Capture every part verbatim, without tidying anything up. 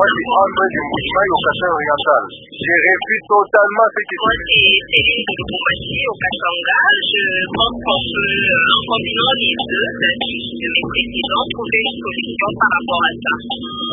Moi, je suis André du Mouchimaï au Kasai oriental. Je refuse totalement ce qui se Moi, c'est Céline de Lubumbashi au Katanga. Je pense qu'on peut, en combinant les deux, la fiche de mes présidents, trouver une solution par rapport à ça.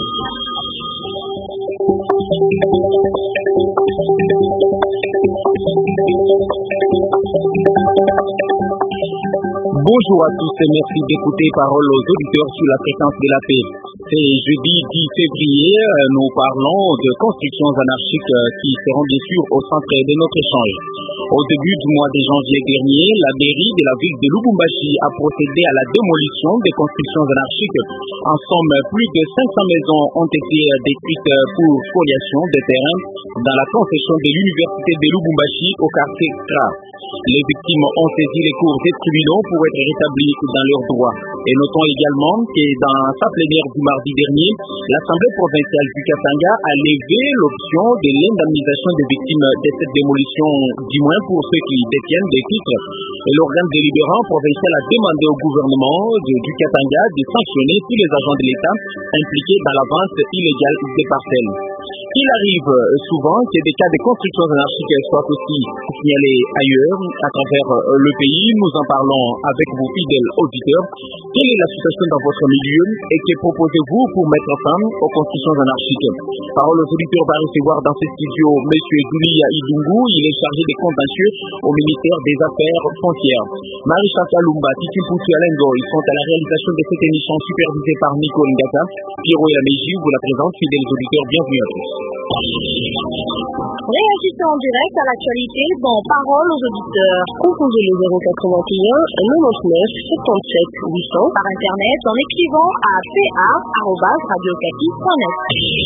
Bonjour à tous et merci d'écouter Parole aux auditeurs sur la fréquence de la paix. C'est jeudi dix février, nous parlons de constructions anarchiques qui seront bien sûr au centre de notre échange. Au début du mois de janvier dernier, la mairie de la ville de Lubumbashi a procédé à la démolition des constructions anarchiques. En somme, plus de cinq cents maisons ont été détruites pour spoliation de terrain dans la concession de l'université de Lubumbashi au quartier Kra. Les victimes ont saisi les cours des tribunaux pour être rétablis dans leurs droits. Et notons également que dans sa plénière du mardi dernier, l'Assemblée provinciale du Katanga a levé l'option de l'indemnisation des victimes de cette démolition, du moins pour ceux qui détiennent des titres. Et l'organe délibérant provincial a demandé au gouvernement de, du Katanga de sanctionner tous les agents de l'État impliqués dans la vente illégale des parcelles. Il arrive souvent que des cas de constructions anarchiques soient aussi signalés ailleurs, à travers le pays. Nous en parlons avec vos fidèles auditeurs. Quelle est la situation dans votre milieu et que proposez-vous pour mettre fin aux constructions anarchiques? Parole aux auditeurs va recevoir dans ce studio M. Julia Idungu. Il est chargé des contentieux au ministère des Affaires foncières. Marie-Chantal Lumba, Titi Poutu Alengo, ils sont à la réalisation de cette émission supervisée par Nico Ngata. Pierrot Yameji vous la présente, fidèles auditeurs, bienvenue à tous. Réagissez en direct à l'actualité dans Parole aux auditeurs. Composez le zéro quatre-vingt-un quatre-vingt-neuf soixante-sept huit cents par internet en écrivant à p a arobase radio capi point net.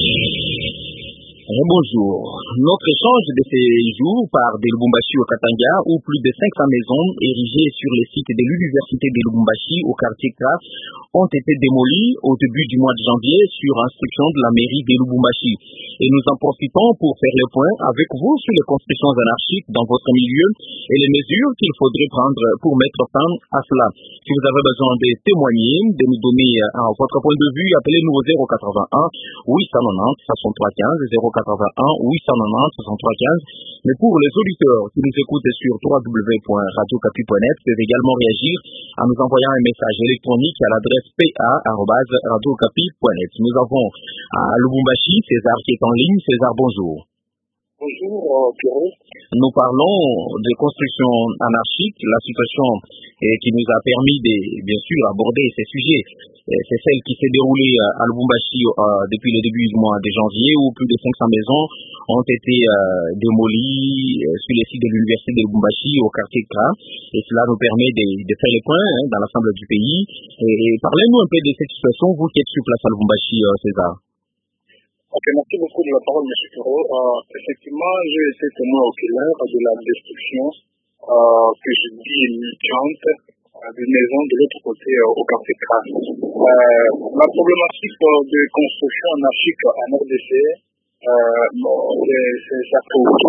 Bonjour. Notre échange de ces jours part de Lubumbashi au Katanga, où plus de cinq cents maisons érigées sur les sites de l'université de Lubumbashi au quartier Kra ont été démolies au début du mois de janvier sur instruction de la mairie de Lubumbashi. Et nous en profitons pour faire le point avec vous sur les constructions anarchiques dans votre milieu et les mesures qu'il faudrait prendre pour mettre fin à cela. Si vous avez besoin de témoigner, de nous donner uh, votre point de vue, appelez-nous au zéro quatre-vingt-un huit cent quatre-vingt-dix soixante-trois quinze, zéro quatre-vingt-un huit cent quatre-vingt-dix soixante-trois quinze. Mais pour les auditeurs qui nous écoutent sur w w w point radio capi point net, peuvent également réagir en nous envoyant un message électronique à l'adresse p a arobase radio capi point net. Nous avons à Lubumbashi César qui est en ligne. César, bonjour. Bonjour, Pierrot. Nous parlons de construction anarchique, la situation eh, qui nous a permis de, bien sûr, aborder ces sujets. Eh, c'est celle qui s'est déroulée à Lubumbashi euh, depuis le début du mois de janvier, où plus de cinq cents maisons ont été euh, démolies euh, sur les sites de l'université de Lubumbashi au quartier Kra. Et cela nous permet de, de faire les points hein, dans l'ensemble du pays. Et, et parlez-nous un peu de cette situation, vous qui êtes sur place à Lubumbashi, euh, César. Ok, merci beaucoup de la parole, M. Pierrot. Euh, effectivement, j'ai été témoin oculaire de la destruction euh, que je dis humiliante euh, d'une maison de l'autre côté euh, au quartier Kra. Euh, la problématique euh, de construction anarchique en R D C, euh, bon, c'est ça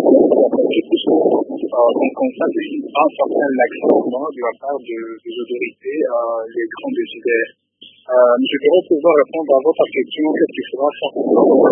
euh, on constate un certain laxisme de la part de, des autorités, euh, les grands décideurs. Euh, M. Pierrot, pouvoir répondre à votre question, qu'est-ce qu'il faudra faire pour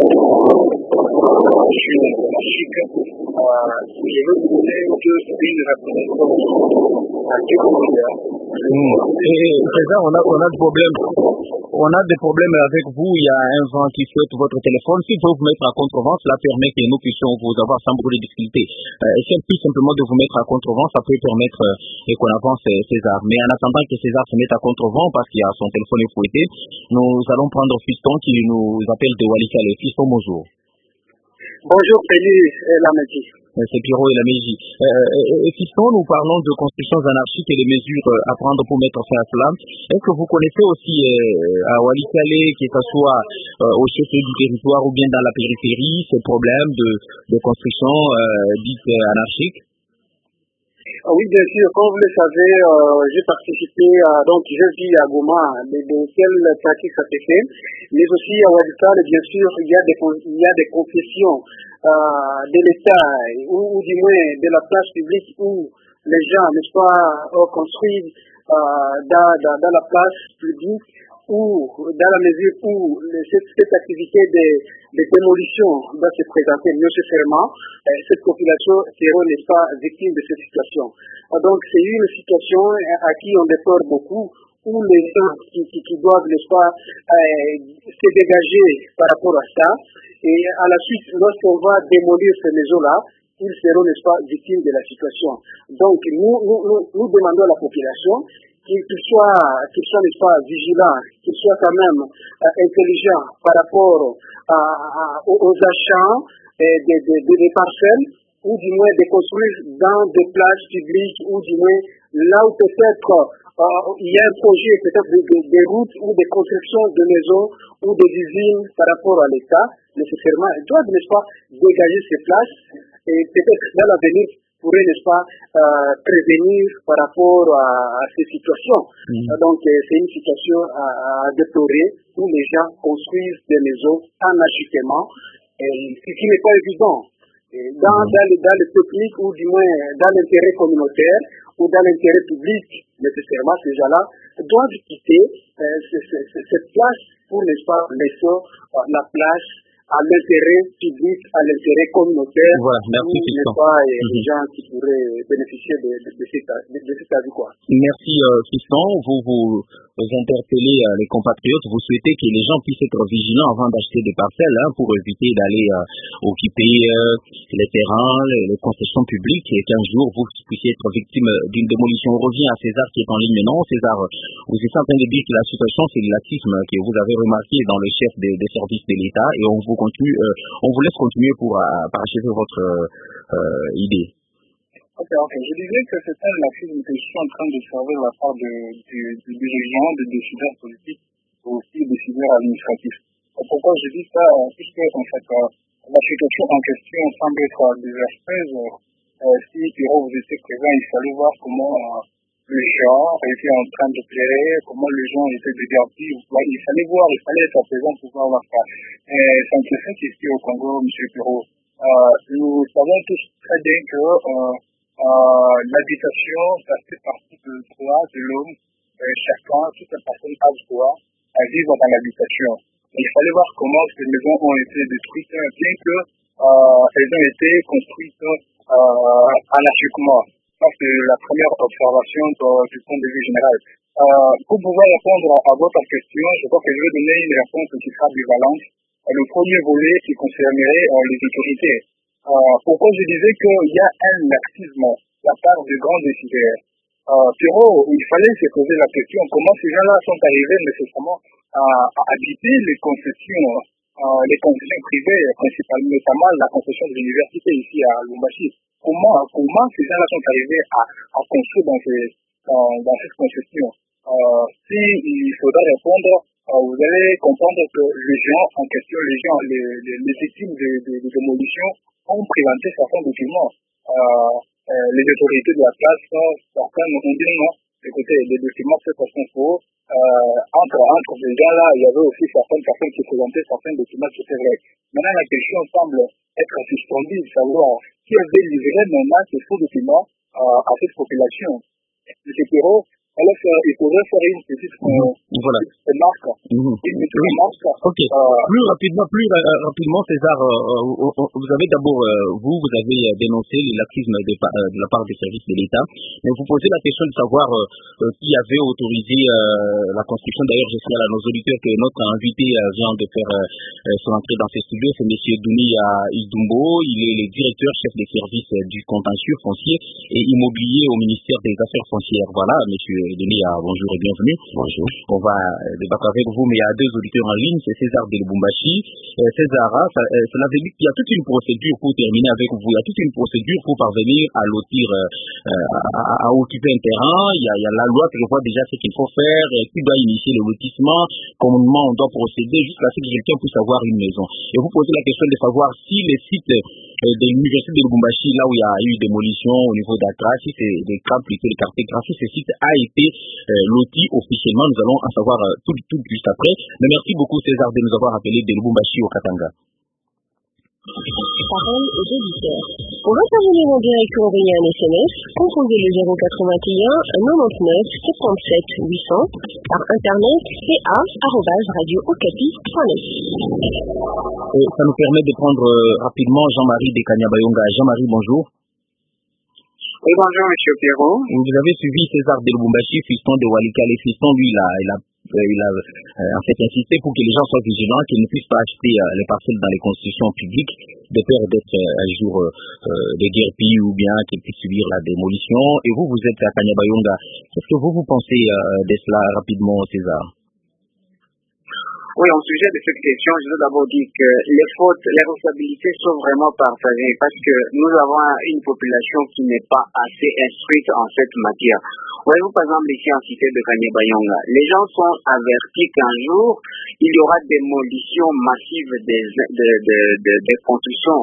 anarchique? Euh, je veux vous donner une réponse à deux questions. César, on a, on a des problèmes. On a des problèmes avec vous. Il y a un vent qui souhaite votre téléphone. S'il faut vous mettre à contrevent, cela permet que nous puissions vous avoir sans beaucoup de difficultés. Euh, si elle puisse simplement de vous mettre à contrevent, ça peut permettre euh, qu'on avance César. Mais en attendant que César se mette à contrevent, parce qu'il y a son téléphone fouetté, nous allons prendre Fiston qui nous appelle de Walikale. Fiston, bonjour. Bonjour, Félix et Lamedi. C'est Pierrot et Lamedi. Euh, et Fiston, nous parlons de constructions anarchiques et de mesures à prendre pour mettre fin à cela. Est-ce que vous connaissez aussi euh, à Walikale, que ce soit euh, au chef du territoire ou bien dans la périphérie, ces problèmes de, de construction euh, dites anarchiques? Oui, bien sûr. Comme vous le savez, euh, j'ai participé à, donc je vis à Goma, de, de quelle pratique ça s'est fait, mais aussi à Walikale, bien sûr, il y a des, il y a des concessions euh, de l'État, ou, ou du moins de la place publique où les gens, n'est-ce pas, construisent euh, dans, dans, dans la place publique où, dans la mesure où cette, cette activité de, de démolition doit se présenter nécessairement, euh, cette population sera, n'est pas, victime de cette situation. Donc c'est une situation à qui on déplore beaucoup, où les gens qui, qui, qui doivent, n'est-ce pas, euh, se dégager par rapport à ça, et à la suite, lorsqu'on va démolir ces maisons-là, ils seront, n'est-ce pas, victimes de la situation. Donc nous, nous, nous, nous demandons à la population qu'ils soient, qu'ils soient, n'est-ce pas, vigilants, qu'ils soient quand même euh, intelligents par rapport à, à, aux, aux achats euh, des, des, des, des parcelles, ou du moins de construire dans des places publiques, ou du moins là où peut-être euh, il y a un projet peut-être de, de, de routes ou de construction de maisons ou de usines par rapport à l'État, nécessairement, ils doivent, n'est-ce pas, dégager ces places et peut-être dans l'avenir pourrait, n'est-ce pas, euh, prévenir par rapport à, à ces situations. Mmh. Donc, euh, c'est une situation à, à déplorer où les gens construisent des maisons en agitement, et ce qui n'est pas évident. Et dans, mmh. dans, le, dans le technique ou du moins dans l'intérêt communautaire ou dans l'intérêt public, nécessairement, ces gens-là doivent quitter euh, cette place pour, n'est-ce pas, laisser euh, la place à l'intérêt public, à l'intérêt communautaire, voilà, merci, ou n'est pas et mm-hmm. les gens qui pourraient bénéficier de, de, de, cet, de, de cet avis, quoi. Merci, euh, Fiston. Vous, vous, vous interpellez euh, les compatriotes, vous souhaitez que les gens puissent être vigilants avant d'acheter des parcelles, hein, pour éviter d'aller euh, occuper euh, les terrains, les, les concessions publiques, et qu'un jour vous puissiez être victime d'une démolition. On revient à César qui est en ligne maintenant. César, vous êtes en train de dire que la situation, c'est le laxisme que vous avez remarqué dans le chef des, des services de l'État, et on vous continue, euh, on vous laisse continuer pour euh, parachever votre euh, idée. Ok, ok. Je disais que c'est un laxisme que je suis en train de servir de la part de, de, de dirigeants, de décideurs politiques, et aussi de décideurs administratifs. Et pourquoi je dis ça? Puisque, en fait, euh, la situation en question semble être désastreuse. Euh, si Pierrot vous étiez présent, il fallait voir comment euh, les gens étaient en train de pleurer, comment les gens étaient divertis. Il fallait voir, il fallait être présent pour voir ça. Et c'est intéressant qu'ici au Congo, M. Pierrot, euh, nous savons tous très bien que euh, euh, l'habitation, ça fait partie du droit de l'homme. Euh, chacun, toute personne a le droit à vivre dans l'habitation. Il fallait voir comment ces maisons ont été détruites, bien que euh, elles ont été construites euh, anarchiquement. Ça, c'est la première observation de, du point de vue général. Euh, pour pouvoir répondre à, à votre question, je crois que je vais donner une réponse qui sera bivalente. Euh, le premier volet qui concernerait euh, les autorités. Euh, pourquoi je disais qu'il y a un laxisme de la part de grands décideurs. Euh, Pierrot, il fallait se poser la question comment ces gens-là sont arrivés nécessairement à, à habiter les concessions, euh, les concessions privées, principalement, notamment la concession de l'université ici à Lubumbashi. Comment, comment ces gens-là sont arrivés à, à construire dans, ces, dans, dans cette concession? Euh, si il faudra répondre, euh, vous allez comprendre que les gens en question, les gens, les, les, les victimes de, de, de démolition ont présenté certains documents. Euh, euh, les autorités de la place, certains nous ont dit non. Écoutez, les documents, c'est parce qu'on faut. Euh, entre, entre ces gens-là, il y avait aussi certaines personnes qui présentaient certains documents qui étaient vrais. Maintenant, la question semble être suspendue de savoir qui avait livré maintenant ces faux documents euh, à cette population. M. Pierrot, alors, il faudrait faire une petite euh, voilà. marque. Mmh. Une petite oui. marque. Ok. Euh, plus rapidement, plus euh, rapidement, César, euh, euh, vous avez d'abord, euh, vous, vous avez dénoncé le laxisme de, euh, de la part des services de l'État, mais vous posez la question de savoir euh, qui avait autorisé euh, la construction. D'ailleurs, je signale à nos auditeurs que notre invité euh, vient de faire euh, son entrée dans ces studios, c'est M. Dunia Idumbo. Il est le directeur chef des services euh, du contentieux foncier et immobilier au ministère des Affaires foncières. Voilà, monsieur Denis, bonjour et bienvenue. Bonjour. On va débattre avec vous, mais il y a deux auditeurs en ligne, c'est César de Lubumbashi. Euh, César, ça, euh, cela veut dire qu'il y a toute une procédure pour terminer avec vous. Il y a toute une procédure pour parvenir à lotir, euh, à, à, à occuper un terrain. Il y, a, il y a la loi qui prévoit déjà ce qu'il faut faire, euh, qui doit initier le lotissement, comment on doit procéder jusqu'à ce que quelqu'un puisse avoir une maison. Et vous posez la question de savoir si les sites euh, de l'université de Lubumbashi, là où il y a eu démolition au niveau d'Accra, si c'est des cas plutôt de cartographie, ce site a été Euh, loti officiellement. Nous allons en savoir euh, tout, tout juste après. Mais merci beaucoup César de nous avoir appelé de Lubumbashi au Katanga. Parole aux auditeurs. Pour intervenir en direct ou envoyer un S M S, composez le zéro quatre-vingt-un quatre-vingt-neuf soixante-dix-sept huit cents par internet p a arobase radio okapi point net. Ça nous permet de prendre euh, rapidement Jean-Marie de Kanyabayonga. Jean-Marie, bonjour. Oui, bonjour, monsieur Pierrot. Vous avez suivi César de Lubumbashi, fiston de Walikale. Fiston, lui, il a, il a, il a euh, en fait insisté pour que les gens soient vigilants, qu'ils ne puissent pas acheter euh, les parcelles dans les constructions publiques, de peur d'être euh, un jour euh, des guerpilles ou bien qu'ils puissent subir la démolition. Et vous, vous êtes à Kanyabayonga. Qu'est-ce que vous, vous pensez euh, de cela rapidement, César? Oui, au sujet de cette question, je veux d'abord dire que les fautes, les responsabilités sont vraiment partagées parce que nous avons une population qui n'est pas assez instruite en cette matière. Voyez-vous, par exemple, ici en cité de Kanyabayonga, les gens sont avertis qu'un jour, il y aura démolition massive des, de, de, de, des constructions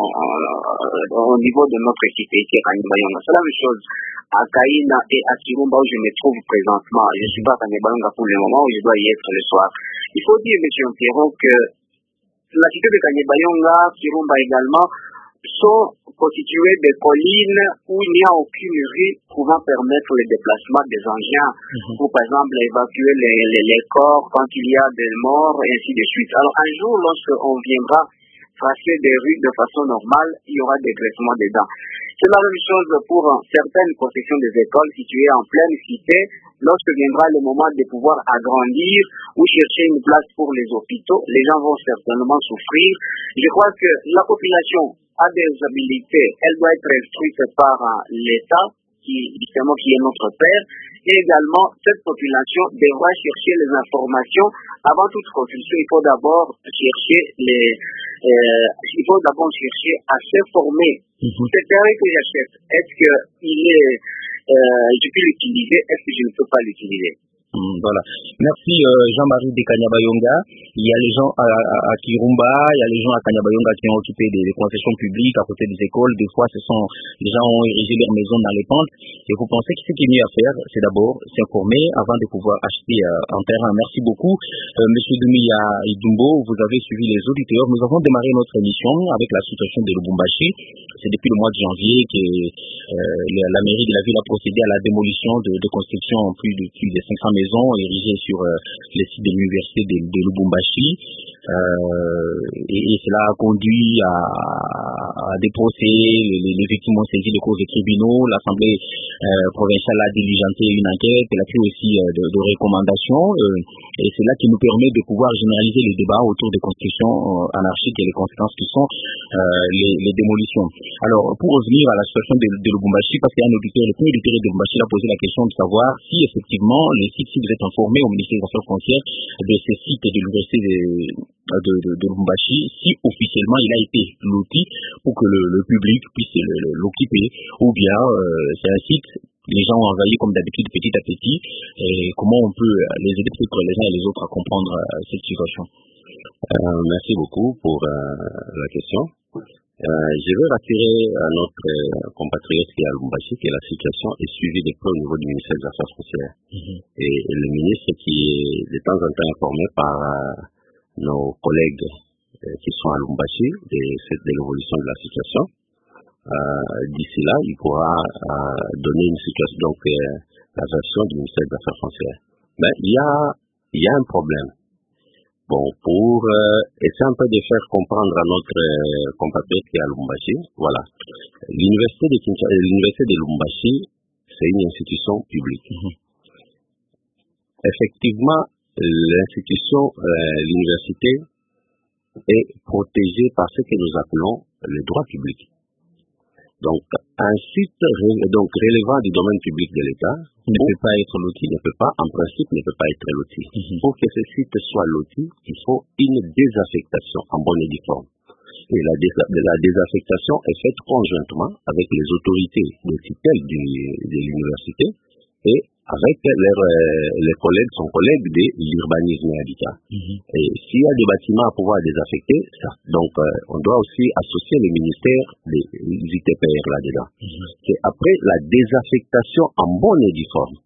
euh, au niveau de notre cité ici à Kanyabayonga. C'est la même chose à Kaina et à Kirumba où je me trouve présentement. Je ne suis pas à Kanyabayonga pour le moment où je dois y être le soir. Il faut dire, M. Pierrot, que la cité de Kanyabayonga, Kirumba également, sont constituées de collines où il n'y a aucune rue pouvant permettre le déplacement des engins mm-hmm. pour, par exemple, évacuer les, les, les corps quand il y a des morts et ainsi de suite. Alors, un jour, lorsqu'on viendra tracer des rues de façon normale, il y aura des graissements dedans. C'est la même chose pour certaines concessions des écoles situées en pleine cité. Lorsque viendra le moment de pouvoir agrandir ou chercher une place pour les hôpitaux, les gens vont certainement souffrir. Je crois que la population a des habilités, elle doit être instruite par l'État, qui justement qui est notre père, et également cette population devra chercher les informations. Avant toute construction, il faut d'abord chercher les, euh, il faut d'abord chercher à s'informer. Mm-hmm. Ce terrain que j'achète, est-ce que il est, euh, je peux l'utiliser, est-ce que je ne peux pas l'utiliser? Mmh, voilà. Merci euh, Jean-Marie de Kanyabayonga. Il y a les gens à, à, à Kirumba, il y a les gens à Kanyabayonga qui ont occupé des, des concessions publiques à côté des écoles. Des fois, ce sont les gens ont érigé leurs maisons dans les pentes. Et vous pensez que ce qui est mieux à faire, c'est d'abord s'informer avant de pouvoir acheter euh, un terrain. Merci beaucoup, euh, Monsieur Dumia Idumbo. Vous avez suivi les auditeurs. Nous avons démarré notre émission avec la situation de Lubumbashi. C'est depuis le mois de janvier que euh, la, la mairie de la ville a procédé à la démolition de, de constructions en plus de plus de cinq cents maisons érigées sur euh, les sites de l'université de, de Lubumbashi. Euh, et, et cela a conduit à, à des procès. Les, les victimes ont saisi les causes des tribunaux. L'Assemblée euh, provinciale a diligenté une enquête. Elle a pris aussi euh, de, de recommandations. Euh, et c'est là qui nous permet de pouvoir généraliser les débats autour des constructions euh, anarchiques et les conséquences qui sont euh, les, les démolitions. Alors, pour revenir à la situation de, de Lubumbashi, parce qu'il y a un auditeur, le premier auditeur de Lubumbashi a posé la question de savoir si effectivement les sites, si vous êtes informés au ministère des Affaires foncières de ces sites de l'université de, de, de, de Lubumbashi, si officiellement il a été loti pour que le, le public puisse l'occuper, ou bien euh, c'est un site, les gens ont envahi comme d'habitude petit à petit, et comment on peut les aider peut-être les uns et les autres à comprendre euh, cette situation. Euh, merci beaucoup pour euh, la question. Euh, je veux rassurer à notre euh, compatriote qui est à Lubumbashi que la situation est suivie de près au niveau du ministère des Affaires foncières. Mm-hmm. et, et le ministre qui est de temps en temps informé par euh, nos collègues euh, qui sont à Lubumbashi de, de l'évolution de la situation. Euh, d'ici là, il pourra euh, donner une situation, donc euh, la version du ministère des Affaires foncières. Mais il y a, il y a un problème. Bon, pour euh, essayer un peu de faire comprendre à notre euh, compatriote qui est à Lubumbashi, voilà. L'université de Kinshasa, l'université de Lubumbashi, c'est une institution publique. Mm-hmm. Effectivement, l'institution, euh, l'université est protégée par ce que nous appelons le droit public. Donc, un site donc relevant du domaine public de l'État ne peut pas être loti, ne peut pas, en principe, ne peut pas être loti. Mm-hmm. Pour que ce site soit loti, il faut une désaffectation en bonne et due forme. Et la, dés- la désaffectation est faite conjointement avec les autorités de tutelle du, de l'université et avec leurs, euh, les collègues, son collègue de l'urbanisme et habitat. Mm-hmm. Et s'il y a des bâtiments à pouvoir désaffecter, ça, donc euh, on doit aussi associer le ministère des I T P R là-dedans. Mm-hmm. C'est après la désaffectation en bonne et due forme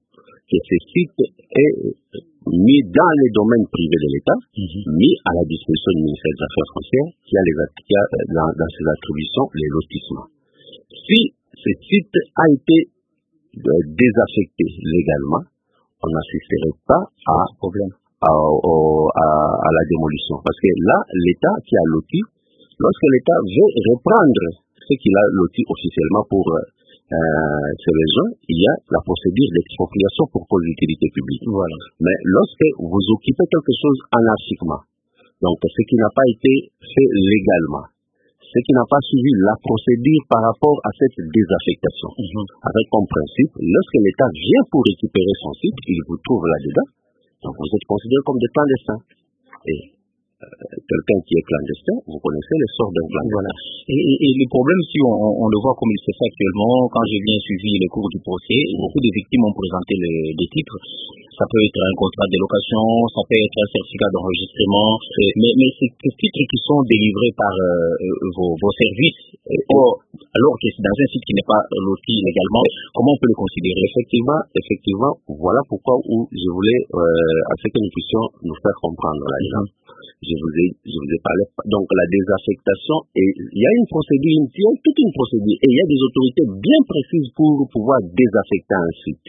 que ce site est mis dans les domaines privés de l'État, mm-hmm. mis à la disposition du ministère des Affaires foncières, qui a, les, qui a dans, dans ses attributions les lotissements. Si ce site a été euh, désaffecté légalement, on n'assisterait pas à, problème, à, à, à la démolition. Parce que là, l'État qui a loti, lorsque l'État veut reprendre ce qu'il a loti officiellement pour euh, ces raisons, il y a la procédure d'expropriation pour cause d'utilité publique. Voilà. Mais lorsque vous occupez quelque chose anarchiquement, donc ce qui n'a pas été fait légalement, ce qui n'a pas suivi la procédure par rapport à cette désaffectation, mm-hmm. avec comme principe, lorsque l'État vient pour récupérer son site, il vous trouve là-dedans, donc vous êtes considéré comme des clandestins. Et quelqu'un qui est clandestin, vous connaissez le sort d'un clandestin. Voilà. Et, et, et le problème, si on, on le voit comme il se fait actuellement, quand j'ai bien suivi le cours du procès, beaucoup de victimes ont présenté le, des titres. Ça peut être un contrat de location, ça peut être un certificat d'enregistrement, mais, mais c'est des titres qui sont délivrés par euh, vos, vos services. Or, alors que c'est dans un site qui n'est pas loti légalement, comment on peut le considérer? Effectivement, effectivement, voilà pourquoi où je voulais, euh, à ce que nous puissions nous faire comprendre là. Mm-hmm. Je vous ai, je vous ai parlé. Donc, la désaffectation, et il y a une procédure, il y a toute une procédure, et il y a des autorités bien précises pour pouvoir désaffecter un site.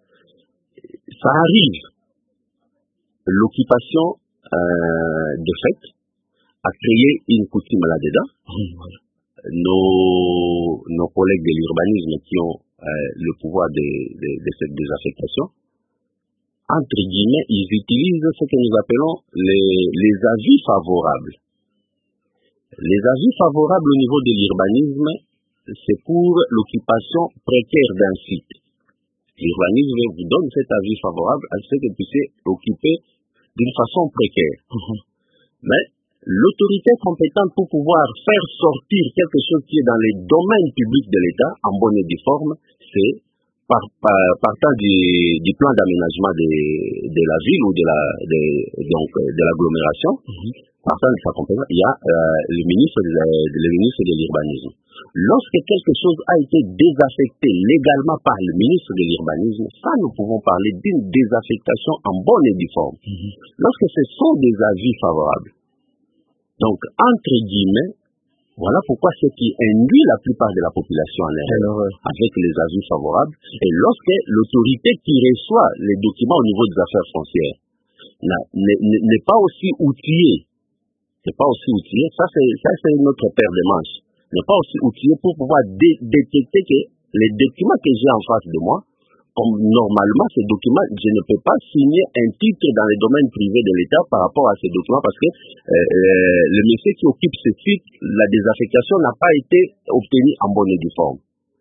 Ça arrive. L'occupation, euh, de fait, a créé une coutume là-dedans. Mmh. Nos, nos collègues de l'urbanisme qui ont euh, le pouvoir de, de, de cette désaffectation, entre guillemets, ils utilisent ce que nous appelons les, les avis favorables. Les avis favorables au niveau de l'urbanisme, c'est pour l'occupation précaire d'un site. L'urbanisme vous donne cet avis favorable à ce que vous puissiez occuper d'une façon précaire. Mm-hmm. Mais l'autorité compétente pour pouvoir faire sortir quelque chose qui est dans les domaines publics de l'État, en bonne et due forme, c'est Par, par, partant du, du plan d'aménagement de, de la ville ou de la de, donc de l'agglomération, mm-hmm. partant de sa compétence, il y a euh, le ministre de, la, de, le ministre de l'urbanisme. Lorsque quelque chose a été désaffecté légalement par le ministre de l'urbanisme, ça nous pouvons parler d'une désaffectation en bonne et due forme. Mm-hmm. Lorsque ce sont des avis favorables, donc entre guillemets, voilà pourquoi ce qui induit la plupart de la population en erreur avec les avis favorables. Et lorsque l'autorité qui reçoit les documents au niveau des affaires foncières n'est pas aussi outillée, n'est pas aussi outillée, ça c'est, ça c'est notre paire de manches, n'est pas aussi outillée pour pouvoir dé détecter que les documents que j'ai en face de moi, comme normalement ces documents, je ne peux pas signer un titre dans les domaines privés de l'État par rapport à ces documents parce que euh, euh, le monsieur qui occupe ce site, la désaffectation n'a pas été obtenue en bonne et due forme.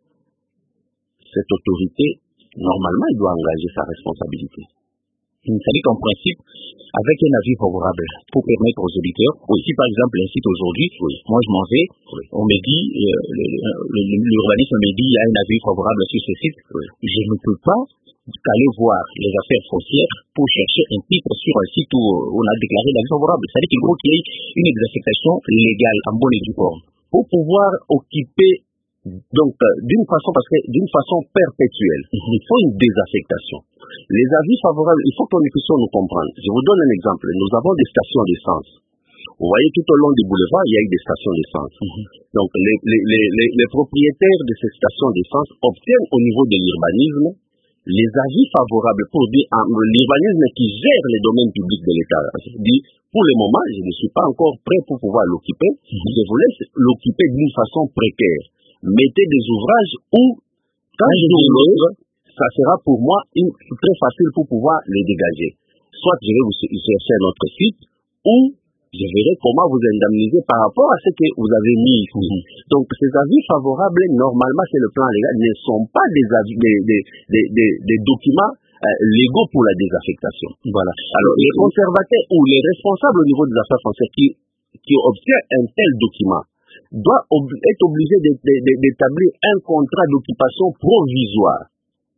Cette autorité, normalement, elle doit engager sa responsabilité. C'est-à-dire qu'en principe, avec un avis favorable pour permettre aux auditeurs, oui. Si par exemple un site aujourd'hui, oui. moi je m'en vais, oui. on me dit, euh, l'urbanisme me dit, il y a un avis favorable sur ce site, oui. je ne peux pas aller voir les affaires foncières pour chercher un titre sur un site où on a déclaré l'avis favorable. C'est-à-dire qu'il faut qu'il y ait une désaffectation légale en bonne et due forme pour pouvoir occuper. Donc, euh, d'une façon, parce que d'une façon perpétuelle, mm-hmm. il faut une désaffectation. Les avis favorables, il faut que nous puissions nous comprendre. Je vous donne un exemple. Nous avons des stations d'essence. Vous voyez, tout au long du boulevard, il y a eu des stations d'essence. Mm-hmm. Donc, les, les, les, les, les propriétaires de ces stations d'essence obtiennent au niveau de l'urbanisme les avis favorables pour dire ah, l'urbanisme qui gère les domaines publics de l'État. Dit, pour le moment, je ne suis pas encore prêt pour pouvoir l'occuper. Mm-hmm. Je vous laisse l'occuper d'une façon précaire. Mettez des ouvrages où, quand je vais l'autre, ça sera pour moi une, très facile pour pouvoir les dégager. Soit je vais vous chercher un autre site, ou je verrai comment vous indemniser par rapport à ce que vous avez mis ici. Mm-hmm. Donc, ces avis favorables, normalement, c'est le plan légal, ne sont pas des avis, des, des, des, des, des documents euh, légaux pour la désaffectation. Voilà. Alors, les conservateurs ou les responsables au niveau des affaires foncières qui, qui obtiennent un tel document, doit ob être obligé d'établir un contrat d'occupation provisoire.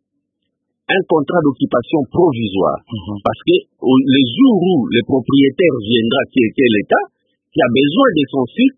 Un contrat d'occupation provisoire. Mm-hmm. Parce que au, le jour où le propriétaire viendra, qui est l'État, qui a besoin de son site,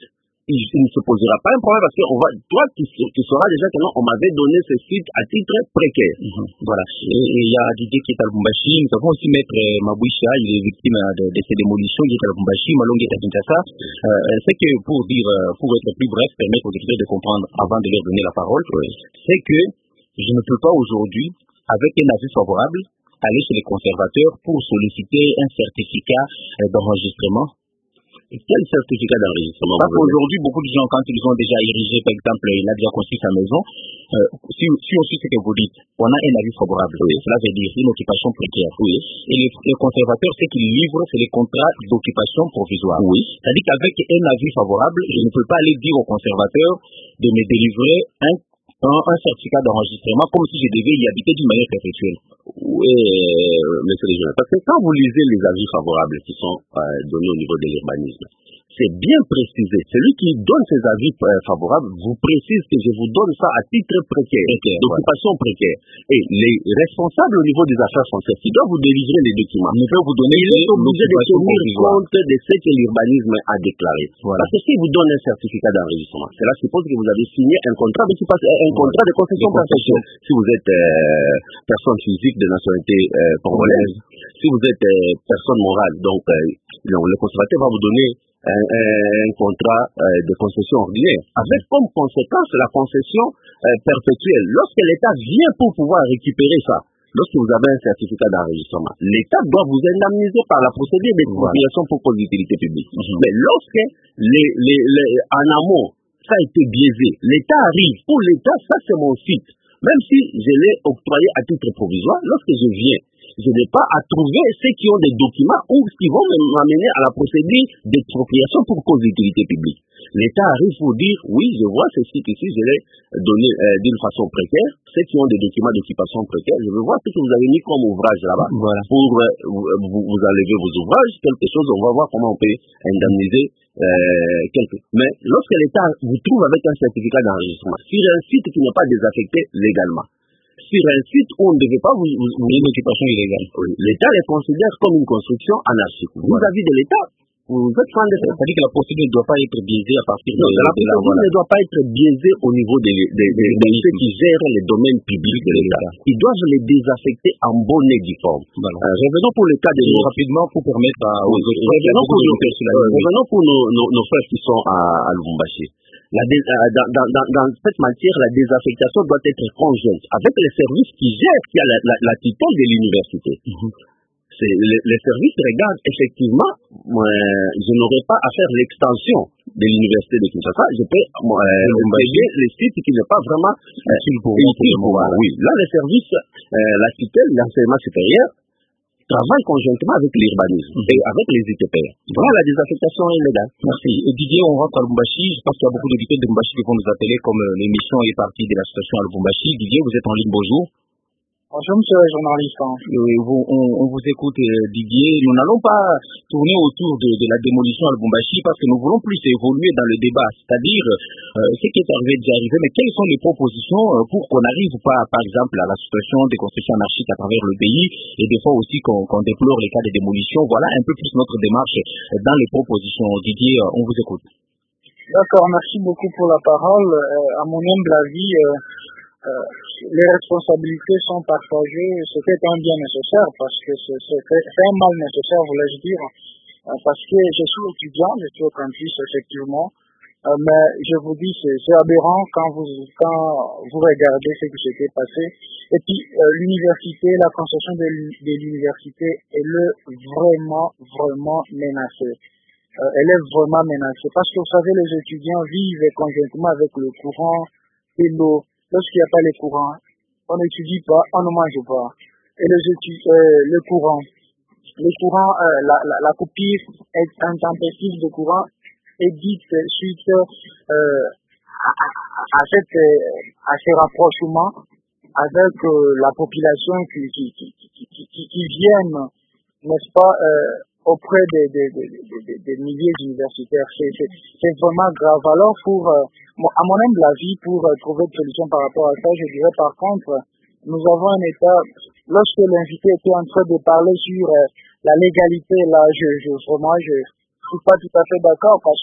il, il ne se posera pas un problème parce que on va, toi, tu, tu sauras déjà que non, on m'avait donné ce site à titre précaire. Mm-hmm. Voilà. Et il y a Didier qui est à Lubumbashi. Nous avons aussi Maître Mabouisha, il est victime de, de ces démolitions, qui est à Lubumbashi, Malongue est à Kinshasa. Euh, c'est que pour dire, pour être plus bref, permettre aux étudiants de comprendre avant de leur donner la parole, oui. C'est que je ne peux pas aujourd'hui, avec un avis favorable, aller chez les conservateurs pour solliciter un certificat d'enregistrement. Et quel certificat d'enregistrement? Parce qu'aujourd'hui, beaucoup de gens, quand ils ont déjà érigé, par exemple, il a déjà construit sa maison, euh, si, si on suit ce que vous dites, on a un avis favorable. Oui. Cela veut dire une occupation précaire. Oui. Et les, les conservateurs, ce qu'ils livrent, c'est les contrats d'occupation provisoire. Oui. C'est-à-dire qu'avec un avis favorable, je ne peux pas aller dire aux conservateurs de me délivrer un Un, un certificat d'enregistrement comme si je devais y habiter d'une manière perpétuelle. Oui, euh, monsieur le général, parce que quand vous lisez les avis favorables qui sont euh, donnés au niveau de l'urbanisme, c'est bien précisé. Celui qui donne ces avis euh, favorables vous précise que je vous donne ça à titre précaire, précaire d'occupation ouais. précaire. Et les responsables au niveau des affaires foncières qui doivent vous délivrer les documents, ne peuvent vous donner il est obligé de tenir compte de ce que l'urbanisme a déclaré. Voilà. Parce que s'il vous donne un certificat d'enregistrement, cela suppose que vous avez signé un contrat de un contrat de concession professionnelle. Si vous êtes euh, personne physique de nationalité euh, congolaise, ouais. si vous êtes euh, personne morale, donc euh, le conservateur va vous donner un, un contrat euh, de concession ordinaire, avec comme conséquence la concession euh, perpétuelle. Lorsque l'État vient pour pouvoir récupérer ça, lorsque vous avez un certificat d'enregistrement, l'État doit vous indemniser par la procédure d'expropriation pour cause d'utilité publique. Mm-hmm. Mais lorsque les, les, les, en amont, ça a été biaisé, l'État arrive, pour l'État, ça c'est mon site. Même si je l'ai octroyé à titre provisoire, lorsque je viens, je n'ai pas à trouver ceux qui ont des documents ou qui vont m'amener à la procédure d'expropriation pour cause d'utilité publique. L'État arrive pour dire, oui, je vois ce site ici, je l'ai donné euh, d'une façon précaire. Ceux qui ont des documents d'occupation précaire, je veux voir ce que vous avez mis comme ouvrage là-bas. Voilà. Pour euh, vous, vous enlever vos ouvrages, quelque chose, on va voir comment on peut indemniser euh, quelque. Mais lorsque l'État vous trouve avec un certificat d'enregistrement sur un site qui n'est pas désaffecté légalement, sur un site où on ne devait pas vous, vous, vous une occupation illégale, oui. L'État les considère comme une construction anarchique. Voilà. Vis-à-vis de l'État, vous êtes fan de ça. C'est-à-dire que la procédure ne doit pas être biaisée à partir non, de, la procédure voilà. ne doit pas être biaisée au niveau de, de, de, de, de ceux qui gèrent les domaines publics de l'État. Ils doivent les désaffecter en bonne et due forme. Voilà. Euh, revenons pour le cas de nos... Rapidement pour permettre à... Oui, revenons pour, nos, euh, revenons pour nos, nos, nos frères qui sont à, à Lubumbashi. La dé, euh, dans, dans, dans, dans cette matière, la désaffectation doit être conjointe avec les services qui gèrent, qui a la, la, la tutelle de l'université. Mm-hmm. C'est, les, les services regardent effectivement, moi, je n'aurai pas à faire l'extension de l'université de Kinshasa. Je peux euh, aider les sites qui n'est pas vraiment euh, utile pour moi. Oui, là, les services, euh, la tutelle, l'enseignement supérieur, travaillent conjointement avec l'urbanisme mm-hmm. et avec les I T P. Voilà la désaffectation illégale. Merci. Et Didier, on rentre à Lubumbashi. Je pense qu'il y a beaucoup d'auditeurs de Lubumbashi qui vont nous appeler comme euh, l'émission est partie de la situation à Lubumbashi. Didier, vous êtes en ligne, bonjour. Bonjour, monsieur le journaliste. Oui, vous, on, on vous écoute, euh, Didier. Nous n'allons pas tourner autour de, de la démolition à Lubumbashi parce que nous voulons plus évoluer dans le débat, c'est-à-dire euh, ce qui est arrivé déjà arrivé, mais quelles sont les propositions euh, pour qu'on n'arrive pas, par exemple, à la situation des constructions anarchiques à travers le pays et des fois aussi qu'on, qu'on déplore les cas de démolition. Voilà un peu plus notre démarche dans les propositions. Didier, euh, on vous écoute. D'accord, merci beaucoup pour la parole. Euh, à mon humble avis, euh, Euh, les responsabilités sont partagées. C'était un bien nécessaire parce que c'est, c'est, c'est un mal nécessaire, voulais-je dire, euh, parce que je suis étudiant, je suis au campus effectivement, euh, mais je vous dis c'est, c'est aberrant quand vous quand vous regardez ce qui s'était passé. Et puis euh, l'université, la construction de, de l'université, elle est vraiment vraiment menacée. Euh, elle est vraiment menacée parce que vous savez, les étudiants vivent conjointement avec le courant et l'eau. Lorsqu'il n'y a pas les courants, on n'étudie pas, on ne mange pas. Et les études, euh, le courant, le courant, euh, la, la, la coupure intempestive de courant est dite suite euh, à, à, cette, à ces rapprochements avec euh, la population qui, qui, qui, qui, qui, qui viennent, n'est-ce pas, euh, auprès des, des, des, des, des milliers d'universitaires. C'est, c'est, c'est vraiment grave. Alors, pour, euh, à mon humble avis, pour euh, trouver une solution par rapport à ça, je dirais par contre, nous avons un État, lorsque l'invité était en train de parler sur euh, la légalité, là, je, je, vraiment, je suis pas tout à fait d'accord parce que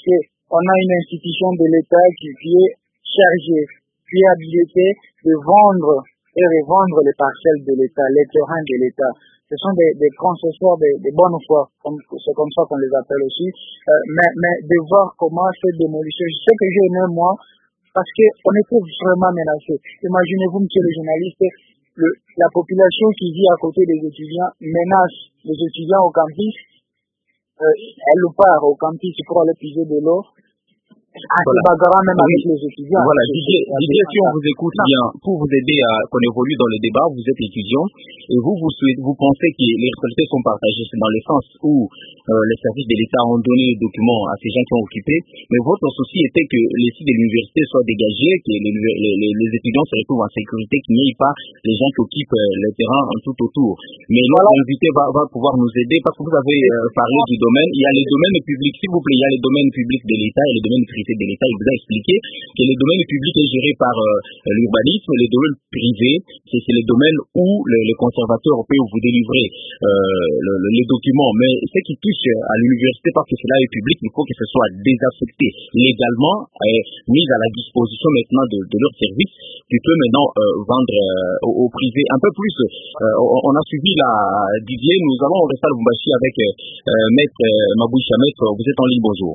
on a une institution de l'État qui, qui est chargée, qui est habilitée de vendre et revendre les parcelles de l'État, les terrains de l'État. Ce sont des, des concessions de, de bonne foi, comme, c'est comme ça qu'on les appelle aussi, euh, mais, mais de voir comment cette démolition, je sais que j'ai aimé moi, parce qu'on était vraiment menacés. Imaginez-vous, monsieur le journaliste, le, la population qui vit à côté des étudiants menace les étudiants au campus, euh, elle part au campus pour aller puiser de l'eau, en se bagarrant même avec les étudiants. Voilà, Didier, Didier, si on vous écoute bien, pour vous aider à qu'on évolue dans le débat, vous êtes étudiant et vous, vous, souhaitez, vous pensez que les responsabilités sont partagées, c'est dans le sens où euh, les services de l'État ont donné les documents à ces gens qui ont occupé, mais votre souci était que les sites de l'université soient dégagés, que les, les, les, les étudiants se retrouvent en sécurité, qu'il n'y ait pas les gens qui occupent euh, le terrain en tout autour. Mais notre voilà. invité va, va pouvoir nous aider parce que vous avez euh, parlé du domaine. Il y a les domaines publics, s'il vous plaît, il y a les domaines publics de l'État et les domaines privés de l'État. Il vous a expliqué que les domaines publics est géré par euh, l'urbanisme, les domaines privés, c'est, c'est les domaines où le, le conservateur peut vous délivrer euh, le, le, les documents. Mais ce qui touche à l'université, parce que cela est public, il faut que ce soit désaffecté légalement, euh, mis à la disposition maintenant de, de leurs services, qui peut maintenant euh, vendre euh, au, au privé. Un peu plus, euh, on, on a suivi la Didier, nous allons rester à Lubumbashi avec euh, Maître euh, Maboucha. Maître, vous êtes en ligne, bonjour.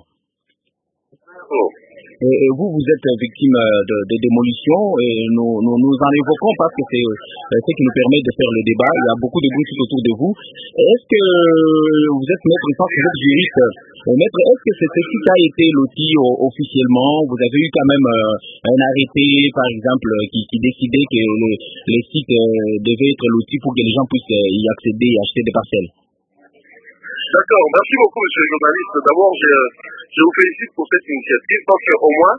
Oh. Et, et vous, vous êtes victime de, de démolition et nous, nous, nous en évoquons parce que c'est euh, ce qui nous permet de faire le débat. Il y a beaucoup de bruit tout autour de vous. Est-ce que vous êtes maître, je pense que vous êtes juriste, euh, maître, est-ce que c'est ce qui a été loti euh, officiellement? Vous avez eu quand même euh, un arrêté, par exemple, qui, qui décidait que le, les sites euh, devaient être lotis pour que les gens puissent euh, y accéder et acheter des parcelles? D'accord, merci beaucoup monsieur le journaliste. D'abord, je, je vous félicite pour cette initiative parce qu'au moins,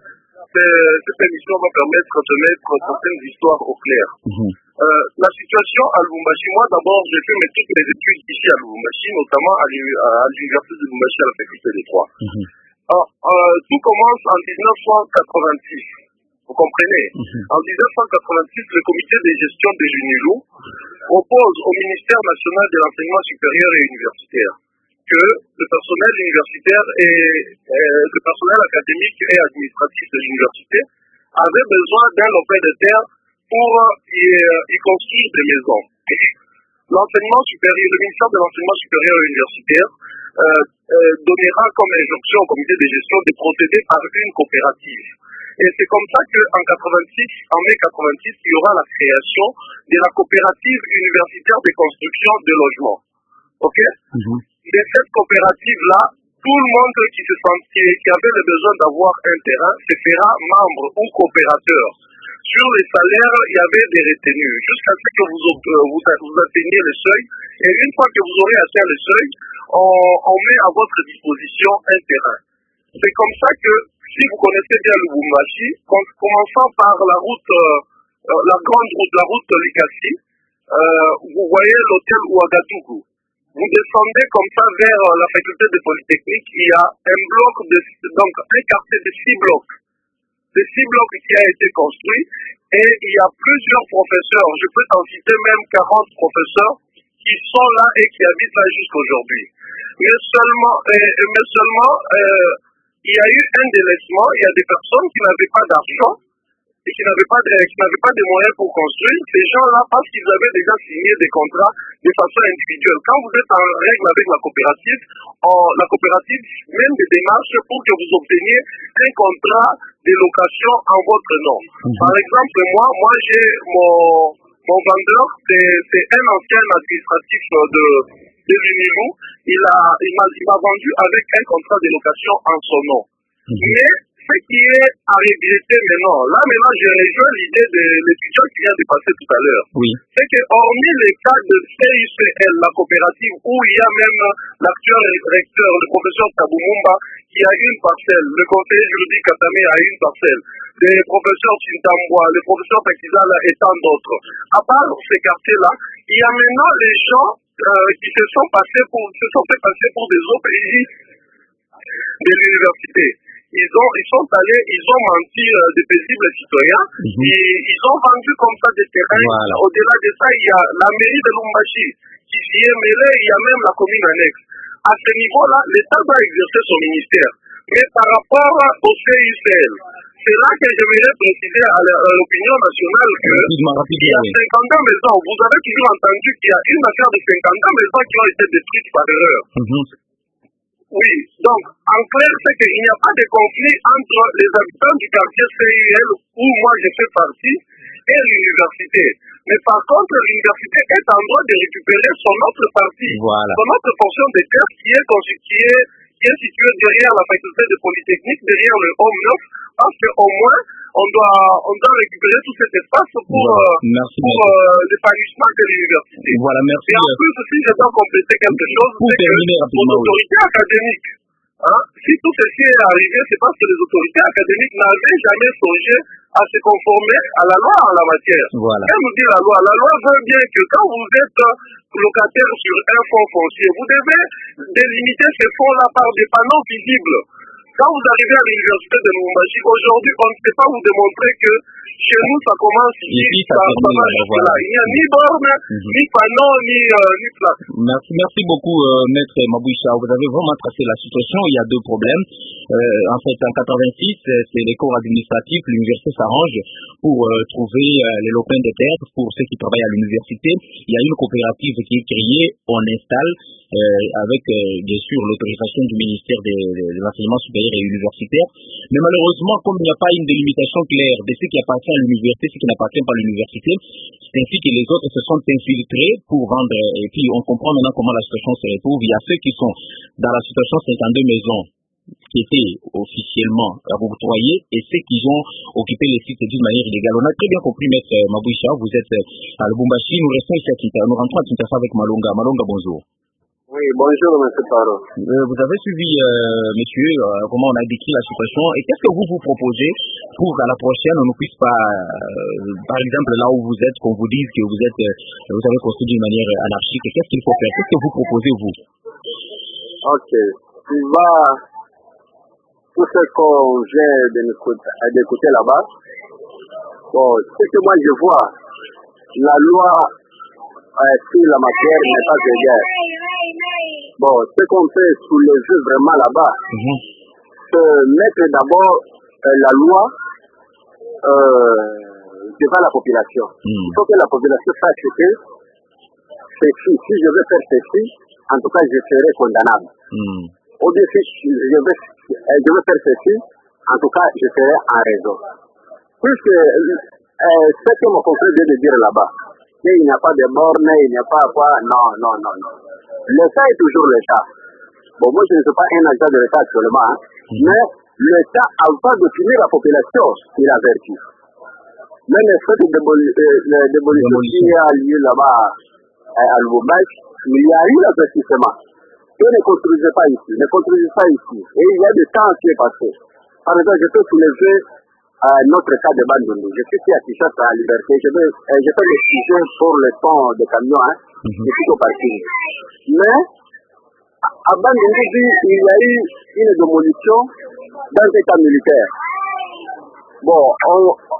cette émission va permettre de mettre certaines histoires au clair. Mmh. Euh, la situation à Lubumbashi, moi d'abord, j'ai fait mes, toutes mes études ici à Lubumbashi, notamment à, à l'université de Lubumbashi à la faculté des droits. Mmh. Alors, euh, tout commence en dix-neuf cent quatre-vingt-six. Vous comprenez? Mmh. En dix-neuf cent quatre-vingt-six, le comité de gestion de Junilou propose au ministère national de l'enseignement supérieur et universitaire que le personnel universitaire et euh, le personnel académique et administratif de l'université avait besoin d'un lopin de terre pour y, y construire des maisons. L'enseignement supérieur, le ministère de l'enseignement supérieur et universitaire euh, euh, donnera comme injonction au comité de gestion de procéder par une coopérative. Et c'est comme ça qu'en quatre-vingt-six, en mai quatre-vingt-six, il y aura la création de la coopérative universitaire de construction de logements. Ok? Mm-hmm. De cette coopérative-là, tout le monde qui se sentait, qui avait le besoin d'avoir un terrain, se fera membre ou coopérateur. Sur les salaires, il y avait des retenues, jusqu'à ce que vous, vous, vous atteigniez le seuil. Et une fois que vous aurez atteint le seuil, on, on met à votre disposition un terrain. C'est comme ça que, si vous connaissez bien Lubumbashi, commençant par la route, euh, la grande route, la route Likasi, euh, vous voyez l'hôtel Ouagadougou. Vous descendez comme ça vers la faculté de Polytechnique, il y a un bloc, de, donc un quartier de six blocs. De six blocs qui a été construit et il y a plusieurs professeurs, je peux t'en citer même quarante professeurs qui sont là et qui habitent là jusqu'aujourd'hui. Mais seulement, euh, mais seulement euh, il y a eu un délaissement, il y a des personnes qui n'avaient pas d'argent et qui n'avaient pas, de, qui n'avaient pas de moyens pour construire. Ces gens-là, parce qu'ils avaient déjà signé des contrats de façon individuelle. Quand vous êtes en règle avec la coopérative, en, la coopérative mène des démarches pour que vous obteniez un contrat de location en votre nom. Mm-hmm. Par exemple, moi, moi j'ai mon, mon vendeur, c'est, c'est un ancien administratif de, de l'Unilou. Il a, il m'a, il m'a vendu avec un contrat de location en son nom. Mm-hmm. Mais ce qui est à regretter maintenant, là maintenant je rejoins l'idée de l'étudiant qui vient de passer tout à l'heure. Oui. C'est que hormis les cas de C I C L, la coopérative, où il y a même l'actuel recteur, le professeur Taboumumba, qui a une parcelle, le conseiller juridique Katame a une parcelle, le professeur Tintambwa, le professeur Takizala et tant d'autres. À part ces quartiers-là, il y a maintenant les gens euh, qui se sont passés pour, se sont fait passer pour des O P J de l'université. Ils, ont, ils sont allés, ils ont menti euh, des paisibles citoyens, mm-hmm. et ils ont vendu comme ça des terrains. Voilà. Au-delà de ça, il y a la mairie de Lubumbashi qui s'y est mêlée, il y a même la commune annexe. À ce niveau-là, l'État doit exercer son ministère. Mais par rapport au C I C L, c'est là que j'aimerais préciser à l'opinion nationale qu'il y a cinquante ans maisons. Vous avez toujours entendu qu'il y a une affaire de cinquante ans maisons qui ont été détruites par erreur. Mm-hmm. Oui, donc en clair, c'est qu'il n'y a pas de conflit entre les habitants du quartier C I L où moi je fais partie et l'université. Mais par contre, l'université est en droit de récupérer son autre partie, voilà. Son autre portion de terre qui est constituée, qui est située derrière la faculté de Polytechnique, derrière le Home neuf, parce qu'au moins, on doit, on doit récupérer tout cet espace pour, voilà. euh, merci, pour merci. Euh, l'épanouissement de l'université. Voilà, merci. Et en plus, si je dois compléter quelque chose, pour c'est terminer que aux autorités oui. académiques, hein, si tout ceci est arrivé, c'est parce que les autorités académiques n'avaient jamais songé à se conformer à la loi en la matière. Voilà. Qu'est-ce que dit la loi? La loi veut bien que quand vous êtes locataire sur un fonds foncier, vous devez délimiter ces fonds-là par des panneaux visibles. Quand vous arrivez à l'université de Lubumbashi, aujourd'hui, on ne peut pas vous démontrer que chez nous, ça commence ici, ici ça, ça, ça va jusque là. Il n'y a ni borne, mm-hmm. ni panneau, ni, euh, ni place. Merci, merci beaucoup, euh, Maître Mabouissa. Vous avez vraiment tracé la situation. Il y a deux problèmes. Euh, en fait, en quatre-vingt-six, c'est les cours administratifs. L'université s'arrange pour euh, trouver euh, les lopins de terre pour ceux qui travaillent à l'université. Il y a une coopérative qui est créée. On installe euh, avec, euh, bien sûr, l'autorisation du ministère de, de, de l'enseignement supérieur et universitaire. Mais malheureusement, comme il n'y a pas une délimitation claire de ce qui appartient à l'université, ce qui n'appartient pas à l'université, c'est ainsi que les autres se sont infiltrés pour vendre. Et puis, on comprend maintenant comment la situation se retrouve. Il y a ceux qui sont dans la situation cinquante-deux maisons qui étaient officiellement octroyées et ceux qui ont occupé les sites d'une manière illégale. On a très bien compris, Maître Mabouissa, vous êtes à Lubumbashi. Nous restons ici à Kinshasa. Nous rentrons à Kinshasa avec Malonga. Malonga, bonjour. Oui, bonjour, M. Paro. Euh, vous avez suivi, euh, monsieur, euh, comment on a décrit la situation et qu'est-ce que vous vous proposez pour qu'à la prochaine, on ne puisse pas, euh, par exemple, là où vous êtes, qu'on vous dise que vous êtes, euh, vous avez construit d'une manière anarchique, qu'est-ce qu'il faut faire? Qu'est-ce que vous proposez, vous? Ok. Tu vas, tout ce qu'on vient d'écouter là-bas, bon, ce que moi je vois, la loi euh, sur la matière n'est pas de guerre. Bon, ce qu'on peut soulever vraiment là-bas, mm-hmm. c'est mettre d'abord euh, la loi euh, devant la population. Mm. Il faut que la population sache que ceci, si je veux faire ceci, en tout cas je serai condamnable. Mm. Ou bien si je veux, je veux faire ceci, en tout cas je serai en raison. Puisque euh, ce que mon confrère vient de dire là-bas, il n'y a pas de borne, il n'y a pas quoi, non, non, non, non. L'État est toujours l'État. Bon, moi je ne suis pas un agent de l'État actuellement, hein, mmh. mais l'État, avant de finir la population, il avertit. Même le fait de démolition qui a lieu là-bas à Lubumbashi, il y a eu l'avertissement. Et ne construisez pas ici, ne construisez pas ici. Et il y a des temps qui est passé. Par exemple, je peux soulever euh, notre cas de Bandundu. Je suis ici à Kinshasa, à Liberté. Je vais, euh, je fais l'exclusion pour le temps des camions, hein. Mm-hmm. Je suis au parking. Mais, à Bandundu, il y a eu une démolition dans un camp militaire. Bon, on,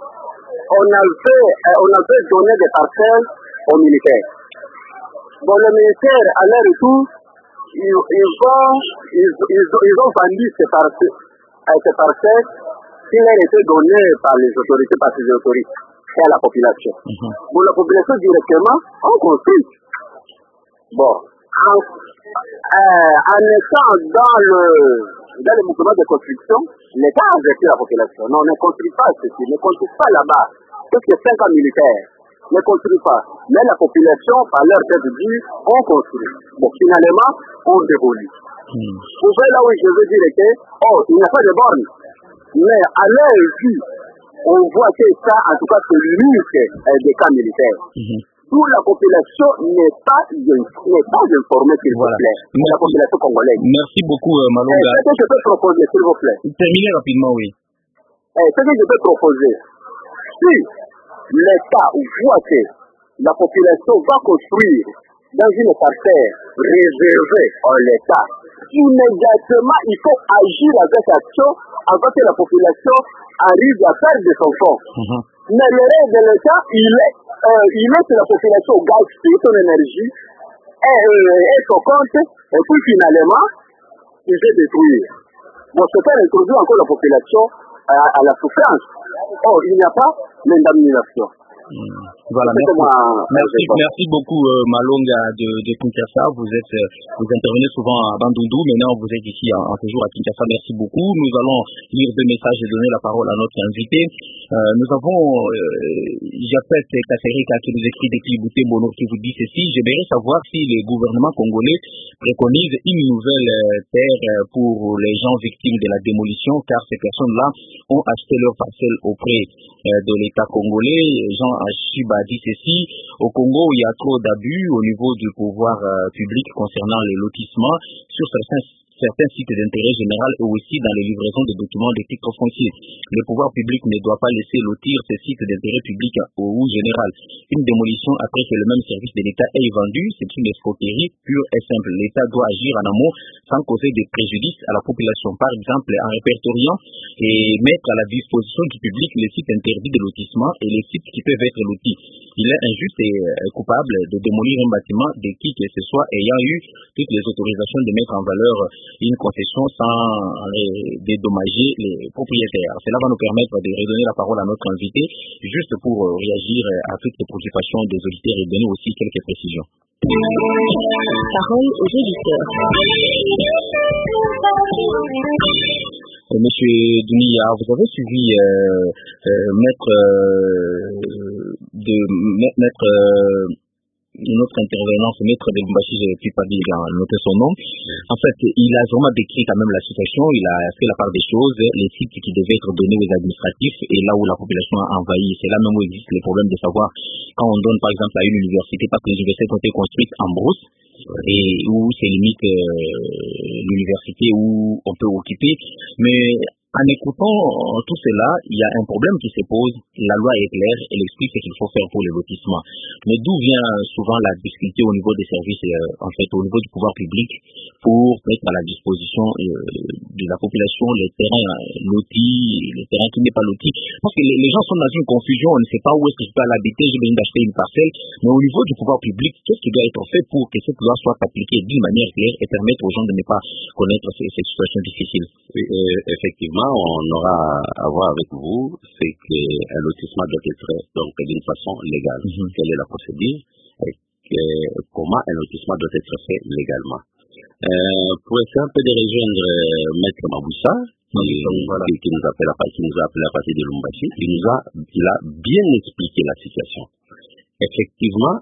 on, avait, on avait donné des parcelles aux militaires. Bon, le militaire, à leur retour, ils, ils, ont, ils, ils, ils ont vendu ces parcelles, ces parcelles qui leur étaient données par les autorités, par ces autorités, et à la population. Mm-hmm. Pour la population directement, on construit. Bon, en, euh, en étant dans le, dans le mouvement de construction, l'État a averti la population. Non, ne construis pas ceci, ne construis pas là-bas. Parce que c'est un camp militaire. Ne construit pas. Mais la population, par leur tête de dire, on construit. Bon, finalement, on démolit. Mm. Vous voyez là où je veux dire que, oh, il n'y a pas de borne. Mais à l'œil vu, on voit que ça, en tout cas, c'est l'unique des camps militaires. Mm-hmm. Où la population n'est pas, n'est pas informée, s'il voilà. vous plaît. Merci. La population congolaise. Merci beaucoup, euh, Malonga. Ce que je peux proposer, s'il vous plaît. Terminez rapidement, oui. Et ce que je peux proposer, si l'État voit que la population va construire dans une parcelle réservée à l'État, immédiatement, il faut agir avec action avant que la population arrive à faire de son fonds. Mm-hmm. Mais le reste de l'État, il est, euh, il laisse la population gaspiller son énergie et, euh, et son compte, et puis finalement, il va détruire. bon, c'est faire introduire encore la population à, à la souffrance. Or, il n'y a pas l'indemnisation. Mmh. Voilà, merci, merci, merci beaucoup euh, Malonga de, de Kinshasa. Vous êtes, euh, vous intervenez souvent à Bandundu, maintenant vous êtes ici en, en séjour à Kinshasa. Merci beaucoup. Nous allons lire deux messages et donner la parole à notre invité. Euh, nous avons euh, Japet Kasserika qui nous écrit des Bouté Bono qui vous dit ceci. J'aimerais savoir si le gouvernement congolais préconise une nouvelle euh, terre euh, pour les gens victimes de la démolition, car ces personnes-là ont acheté leur parcelle auprès euh, de l'État congolais. Jean Achiba dit ceci: au Congo, il y a trop d'abus au niveau du pouvoir euh, public concernant les lotissements sur certains, certains sites d'intérêt général et aussi dans les livraisons de documents de titres fonciers. Le pouvoir public ne doit pas laisser lotir ces sites d'intérêt public ou général. Une démolition après que le même service de l'État ait vendu, c'est une escroquerie pure et simple. L'État doit agir en amont sans causer des préjudices à la population. Par exemple, en répertoriant et mettre à la disposition du public les sites interdits de lotissement et les sites qui peuvent être lotis. Il est injuste et coupable de démolir un bâtiment de qui que ce soit ayant eu toutes les autorisations de mettre en valeur une concession sans dédommager les propriétaires. Cela va nous permettre de redonner la parole à notre invité, juste pour réagir à toutes les préoccupations des auditeurs et donner aussi quelques précisions. Parole aux auditeurs. Monsieur Dunia, vous avez suivi euh, euh, maître euh, de maître euh, notre intervenant, ce maître de Lumbashi, je ne puis pas dire, noter son nom. En fait, il a vraiment décrit quand même la situation, il a fait la part des choses, les sites qui devaient être donnés aux administratifs et là où la population a envahi. C'est là même où existe le problème de savoir quand on donne par exemple à une université, parce que les universités ont été construites en brousse et où c'est limite euh, l'université où on peut occuper. Mais en écoutant tout cela, il y a un problème qui se pose. La loi est claire, elle explique ce qu'il faut faire pour les lotissements. Mais d'où vient souvent la difficulté au niveau des services, euh, en fait, au niveau du pouvoir public, pour mettre à la disposition euh, de la population les terrains lotis, les terrains qui n'est pas lotis. Parce que les, les gens sont dans une confusion, on ne sait pas où est-ce que je peux l'habiter, j'ai besoin d'acheter une parcelle. Mais au niveau du pouvoir public, qu'est-ce qui doit être fait pour que cette loi soit appliquée d'une manière claire et permettre aux gens de ne pas connaître ces, ces situations difficiles? Oui, euh, effectivement, on aura à voir avec vous, c'est qu'un lotissement doit être fait donc d'une façon légale. Mm-hmm. Quelle est la procédure et que, comment un lotissement doit être fait légalement. Euh, pour essayer un peu de rejoindre euh, Maître Maboussa, qui, voilà. qui, qui nous appelle à, qui nous a appelé à partir de Lumbashi, il nous a, il a bien expliqué la situation. Effectivement,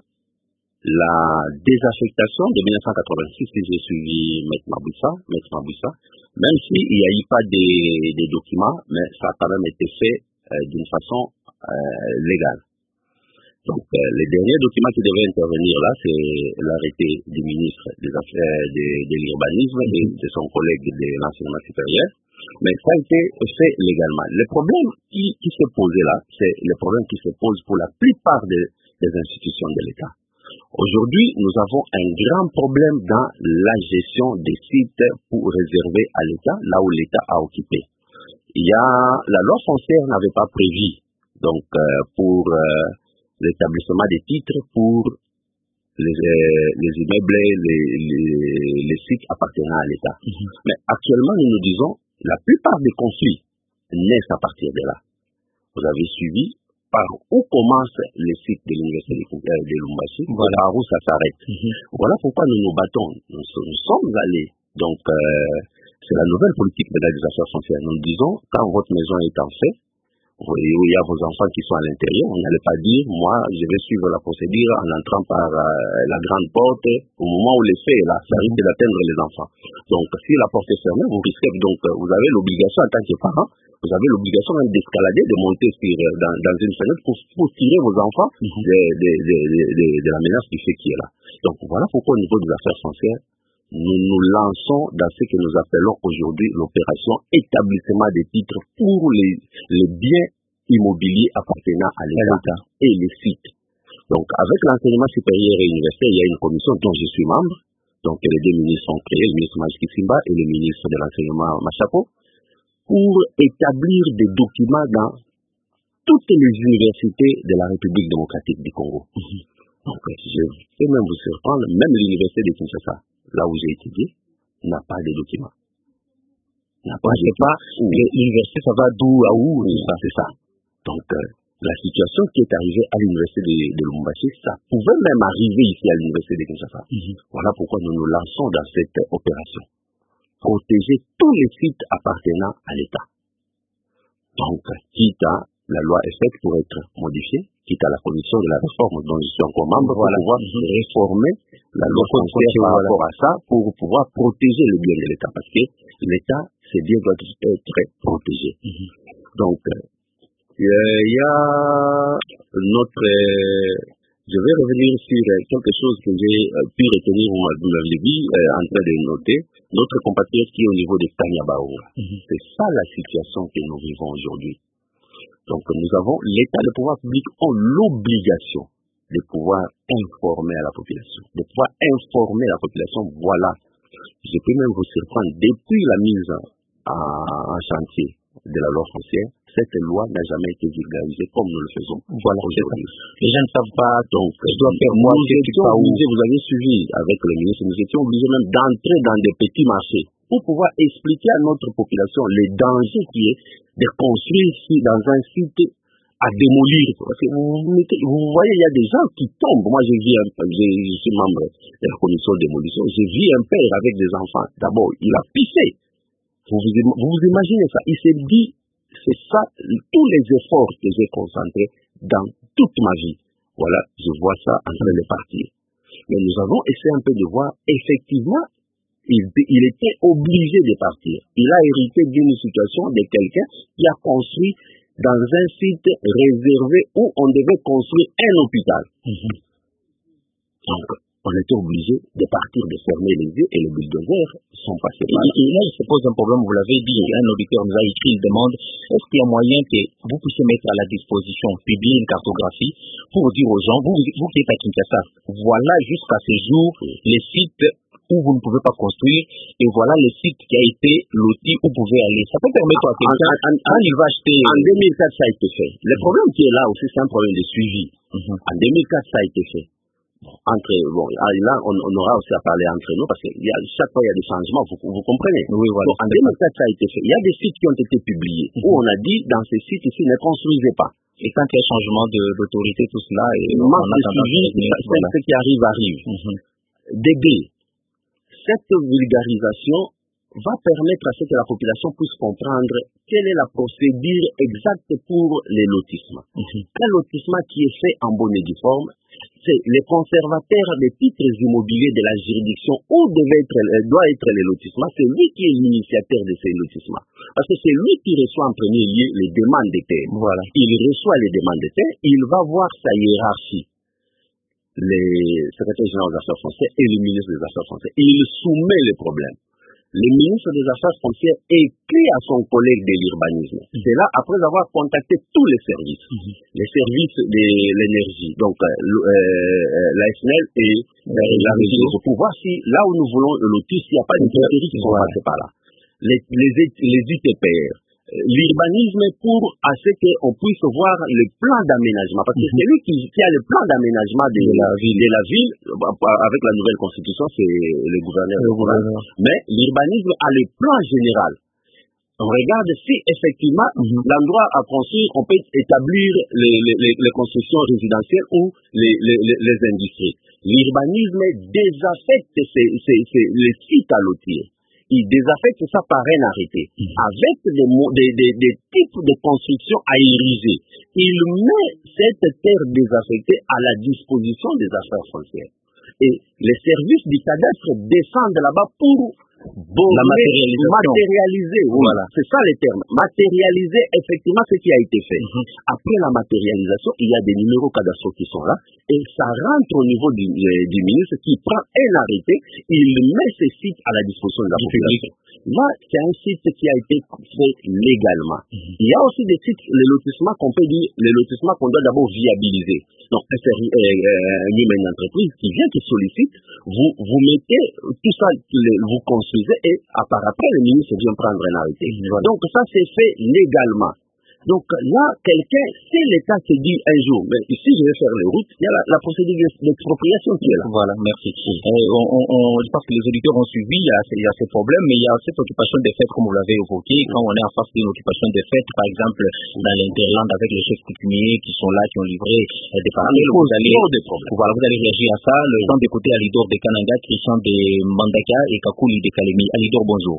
la désaffectation de mille neuf cent quatre-vingt-six, si j'ai suivi Maître Maboussa, Maître Maboussa, même s'il n'y a eu pas des, des documents, mais ça a quand même été fait euh, d'une façon euh, légale. Donc, euh, les derniers documents qui devaient intervenir là, c'est l'arrêté du ministre des Affaires de, de l'Urbanisme et de son collègue de l'enseignement supérieur, mais ça a été fait légalement. Le problème qui, qui se posait là, c'est le problème qui se pose pour la plupart des, des institutions de l'État. Aujourd'hui, nous avons un grand problème dans la gestion des sites pour réserver à l'État, là où l'État a occupé. Il y a, la loi foncière n'avait pas prévu, donc, euh, pour euh, l'établissement des titres pour les, euh, les immeubles, les, les, les sites appartenant à l'État. Mm-hmm. Mais actuellement, nous nous disons, la plupart des conflits naissent à partir de là. Vous avez suivi par où commencent les sites de l'université de Lumbashi, voilà, par où ça s'arrête. Mm-hmm. Voilà pourquoi nous nous battons. Nous, nous sommes allés. Donc, euh, c'est la nouvelle politique de des affaires foncières. Nous disons, quand votre maison est en fait, où il y a vos enfants qui sont à l'intérieur, on n'allait pas dire, moi, je vais suivre la procédure en entrant par euh, la grande porte. Au moment où les faits là, ça risque d'atteindre les enfants. Donc, si la porte est fermée, vous risquez, donc, vous avez l'obligation en tant que parent, vous avez l'obligation même d'escalader, de monter sur, dans, dans une fenêtre pour, pour tirer vos enfants mm-hmm. de, de, de, de, de, de la menace du fait qui est là. Donc, voilà pourquoi au niveau des affaires foncières, nous nous lançons dans ce que nous appelons aujourd'hui l'opération établissement des titres pour les, les biens immobiliers appartenant à l'État et les sites. Donc, avec l'enseignement supérieur et universitaire, il y a une commission dont je suis membre. Donc, les deux ministres sont créés, le ministre Majiki Simba et le ministre de l'enseignement Machako, pour établir des documents dans toutes les universités de la République démocratique du Congo. Mm-hmm. Donc, je peux même vous surprendre, même l'université de Kinshasa, là où j'ai étudié, n'a pas de documents. On ne sait pas, l'université, ça va d'où à où, c'est ça. Donc, euh, la situation qui est arrivée à l'université de, de Lubumbashi, ça pouvait même arriver ici à l'université de Kinshasa. Mm-hmm. Voilà pourquoi nous nous lançons dans cette opération. Protéger tous les sites appartenant à l'État. Donc, quitte à la loi est faite pour être modifiée, quitte à la commission de la réforme dont je suis encore membre, voilà, pour pouvoir mm-hmm. réformer la loi foncière par voilà. rapport à ça, pour pouvoir protéger le bien de l'État. Parce que l'État, ses biens doivent être protégés. Mm-hmm. Donc, il euh, y a notre... Euh, je vais revenir sur quelque chose que j'ai euh, pu retenir, vous m'avez dit, euh, en train de noter, notre compatriote qui est au niveau de Tania Baoura. Mm-hmm. C'est ça la situation que nous vivons aujourd'hui. Donc nous avons, l'État, le pouvoir public ont l'obligation de pouvoir informer à la population, de pouvoir informer la population, voilà. Je peux même vous surprendre, depuis la mise en chantier de la loi foncière, cette loi n'a jamais été vulgarisée comme nous le faisons. Voilà, aujourd'hui. Les gens ne savent pas, donc, je dois faire moi, nous étions obligés, vous avez suivi avec le ministre, nous étions obligés même d'entrer dans des petits marchés pour pouvoir expliquer à notre population les dangers qui est de construire ici dans un site à démolir. Parce que vous, vous voyez, il y a des gens qui tombent. Moi, j'ai vu un, je suis membre de la commission de démolition, j'ai vu un père avec des enfants. D'abord, il a pissé. Vous vous, vous vous imaginez ça? Il s'est dit, c'est ça, tous les efforts que j'ai concentrés dans toute ma vie. Voilà, je vois ça en train de partir. Mais nous avons essayé un peu de voir, effectivement, il, il était obligé de partir. Il a hérité d'une situation de quelqu'un qui a construit dans un site réservé où on devait construire un hôpital. Mm-hmm. Donc, on était obligé de partir, de fermer les yeux et les bulldozers sont passés par là. Et là, il se pose un problème, vous l'avez dit, un auditeur nous a écrit, il demande, est-ce qu'il y a moyen que vous puissiez mettre à la disposition, publier une cartographie pour dire aux gens, vous, vous qui êtes à Kinshasa, voilà jusqu'à ce jour les sites où vous ne pouvez pas construire, et voilà le site qui a été loti où vous pouvez aller. Ça peut permettre à quelqu'un, quand il va acheter... En deux mille quatre, ça a été fait. Le problème qui est là aussi, c'est un problème de suivi. Mm-hmm. En deux mille quatre, ça a été fait. Entre, bon, là, on, on aura aussi à parler entre nous, parce que y a, chaque fois, il y a des changements, vous, vous comprenez? Oui, voilà. Donc, en deux mille quatre, ça a été fait. Il y a des sites qui ont été publiés, mm-hmm. où on a dit, dans ces sites ici, ne construisez pas. Et quand il y a changement de, d'autorité, tout cela, et on a suivi, voilà. Ce qui arrive, arrive. Mm-hmm. D'aider. Cette vulgarisation va permettre à ce que la population puisse comprendre quelle est la procédure exacte pour les lotissements. Mm-hmm. Un lotissement qui est fait en bonne et due forme, c'est les conservateurs des titres immobiliers de la juridiction où devait être, doit être les lotissements, c'est lui qui est l'initiateur de ces lotissements. Parce que c'est lui qui reçoit en premier lieu les demandes de terre. Voilà. Il reçoit les demandes de terre, il va voir sa hiérarchie. Les secrétaires généraux des affaires foncières et le ministre des affaires foncières. Il soumet les problèmes. Le ministre des affaires foncières écrit à son collègue de l'urbanisme. Mm-hmm. C'est là, après avoir contacté tous les services, mm-hmm. les services de l'énergie, donc euh, euh, l'A S N E L et euh, la régie, pour voir si là où nous voulons le lotis, s'il n'y a pas de territoires qui sont passés par là. Les, les, les U T P R. L'urbanisme pour à ce qu'on puisse voir le plan d'aménagement. Parce que mm-hmm. c'est lui qui, qui a le plan d'aménagement de, de, la ville. de la ville, avec la nouvelle constitution, c'est le gouverneur. Le gouverneur. Mais l'urbanisme a le plan général. On regarde si effectivement mm-hmm. l'endroit à construire, on peut établir les, les, les, les constructions résidentielles ou les, les, les, les industries. L'urbanisme désaffecte ces, ces, ces, les sites à lotir. Il désaffecte ça par un arrêté, mmh. avec des, des, des, des types de construction à ériger. Il met cette terre désaffectée à la disposition des affaires foncières. Et les services du cadastre descendent là-bas pour la matérialiser. Voilà. C'est ça les termes. Matérialiser effectivement ce qui a été fait. Mm-hmm. Après la matérialisation, il y a des numéros cadastraux qui sont là et ça rentre au niveau du, euh, du ministre qui prend un arrêté, il met ces sites à la disposition de la population. Là, c'est un site qui a été fait légalement. Mm-hmm. Il y a aussi des sites, les lotissements qu'on peut dire, les lotissements qu'on doit d'abord viabiliser. Donc, c'est euh, euh, une entreprise qui vient, qui sollicite, vous, vous mettez tout ça, vous construisez et à part après, le ministre vient prendre un arrêté. Mm-hmm. Donc, ça, c'est fait légalement. Donc là, quelqu'un, si l'État se dit un jour, mais ici je vais faire les routes, il y a la, la procédure d'expropriation qui est là. Voilà, merci. Et on, on, on, je pense que les auditeurs ont suivi, il y a, il y a ces problèmes, mais il y a cette occupation des fêtes, comme vous l'avez évoqué, quand on est en face d'une occupation des fêtes, par exemple, dans l'Interland, avec les chefs coutumiers qui sont là, qui ont livré euh, des parcelles, vous allez, voilà, vous allez réagir à ça. Le temps d'écouter Alidor de Kananga, Christian de Mbandaka et Kakuli de Kalemi. Alidor, bonjour.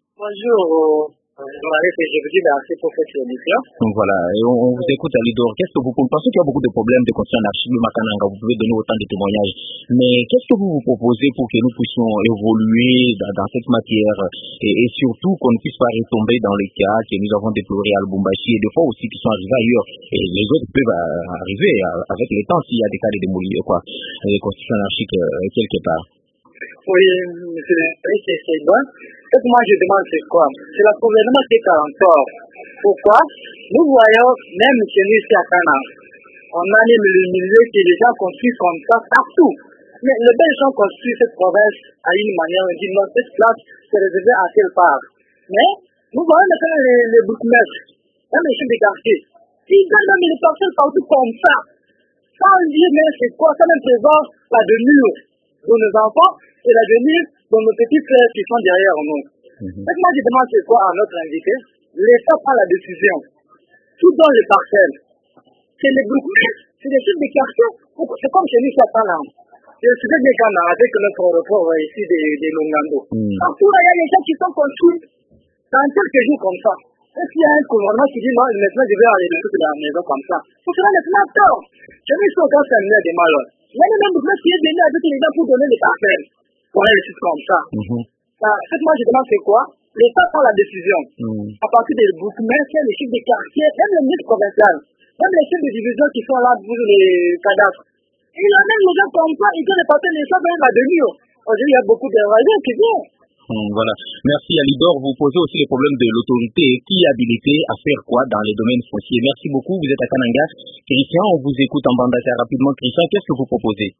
Bonjour. Je vous dis merci pour cette émission. Donc voilà, et on, on vous écoute à Lidor. Qu'est-ce que vous pensez qu'il y a beaucoup de problèmes de construction anarchique au Makananga? Vous pouvez donner autant de témoignages. Mais qu'est-ce que vous vous proposez pour que nous puissions évoluer dans, dans cette matière et, et surtout qu'on ne puisse pas retomber dans les cas que nous avons déplorés à Lubumbashi et des fois aussi qui sont arrivés ailleurs. Et les autres peuvent euh, arriver euh, avec le temps s'il y a des cas de démolir, quoi, de construction anarchique euh, quelque part. Oui, monsieur, c'est bon. Ce que moi je demande, c'est quoi? C'est la problématique encore. Pourquoi? Nous voyons, même chez nous ici à Cana, on a les milieux qui les gens construisent comme ça partout. Mais les Belges ont construit cette province à une manière, on dit non, cette place c'est réservé à telle part. Mais nous voyons maintenant les, les bourgmestres, même les chefs des quartiers, ils ont mis les parcelles partout comme ça. Sans dire, mais c'est quoi? Ça même présente la demeure de nos enfants et la demeure de nos petits frères qui sont derrière nous. Mm-hmm. Maintenant, je demande c'est quoi à notre invité? L'État prend la décision. Tout dans les parcelles. C'est les bourgmestres, c'est les chefs des quartiers. C'est comme chez nous, ça parle. Je suis des Ghana avec notre report ici des, des Longando. Mm. Partout, il y a des gens qui sont construits dans quelques jours comme ça. Est-ce qu'il y a un gouvernement qui dit non, maintenant je vais aller de toute la maison comme ça? Pour cela, maintenant, tort. Chez nous, ils sont dans un des malheurs. Il y a même bourgmestres qui est venu avec les gens pour donner les parcelles. Pour aller ici comme ça. Mm-hmm. Ça, moi, je demande c'est quoi? L'État prend la décision. Mm. À partir des bourgmestres, les chefs des quartiers, même les ministres provinciaux, même les chefs de division qui sont là pour les cadastres. Il y a même les gens comme ça, ils ont les papiers, les gens même à demi. Aujourd'hui, il y a beaucoup de raisons qui viennent. Hum, voilà. Merci Alidor. Vous posez aussi les problèmes de l'autorité. Qui est habilité à faire quoi dans les domaines fonciers? Merci beaucoup. Vous êtes à Kananga. Christian, on vous écoute en bande assez rapidement. Christian, qu'est-ce que vous proposez?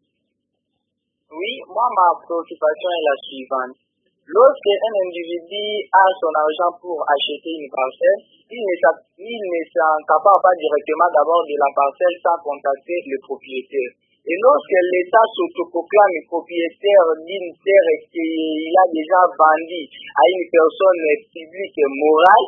Oui, moi, ma préoccupation est la suivante. Lorsqu'un individu a son argent pour acheter une parcelle, il ne s'encapare pas directement d'abord de la parcelle sans contacter le propriétaire. Et lorsque l'État s'autoproclame propriétaire d'une terre qu'il a déjà vendue à une personne publique morale,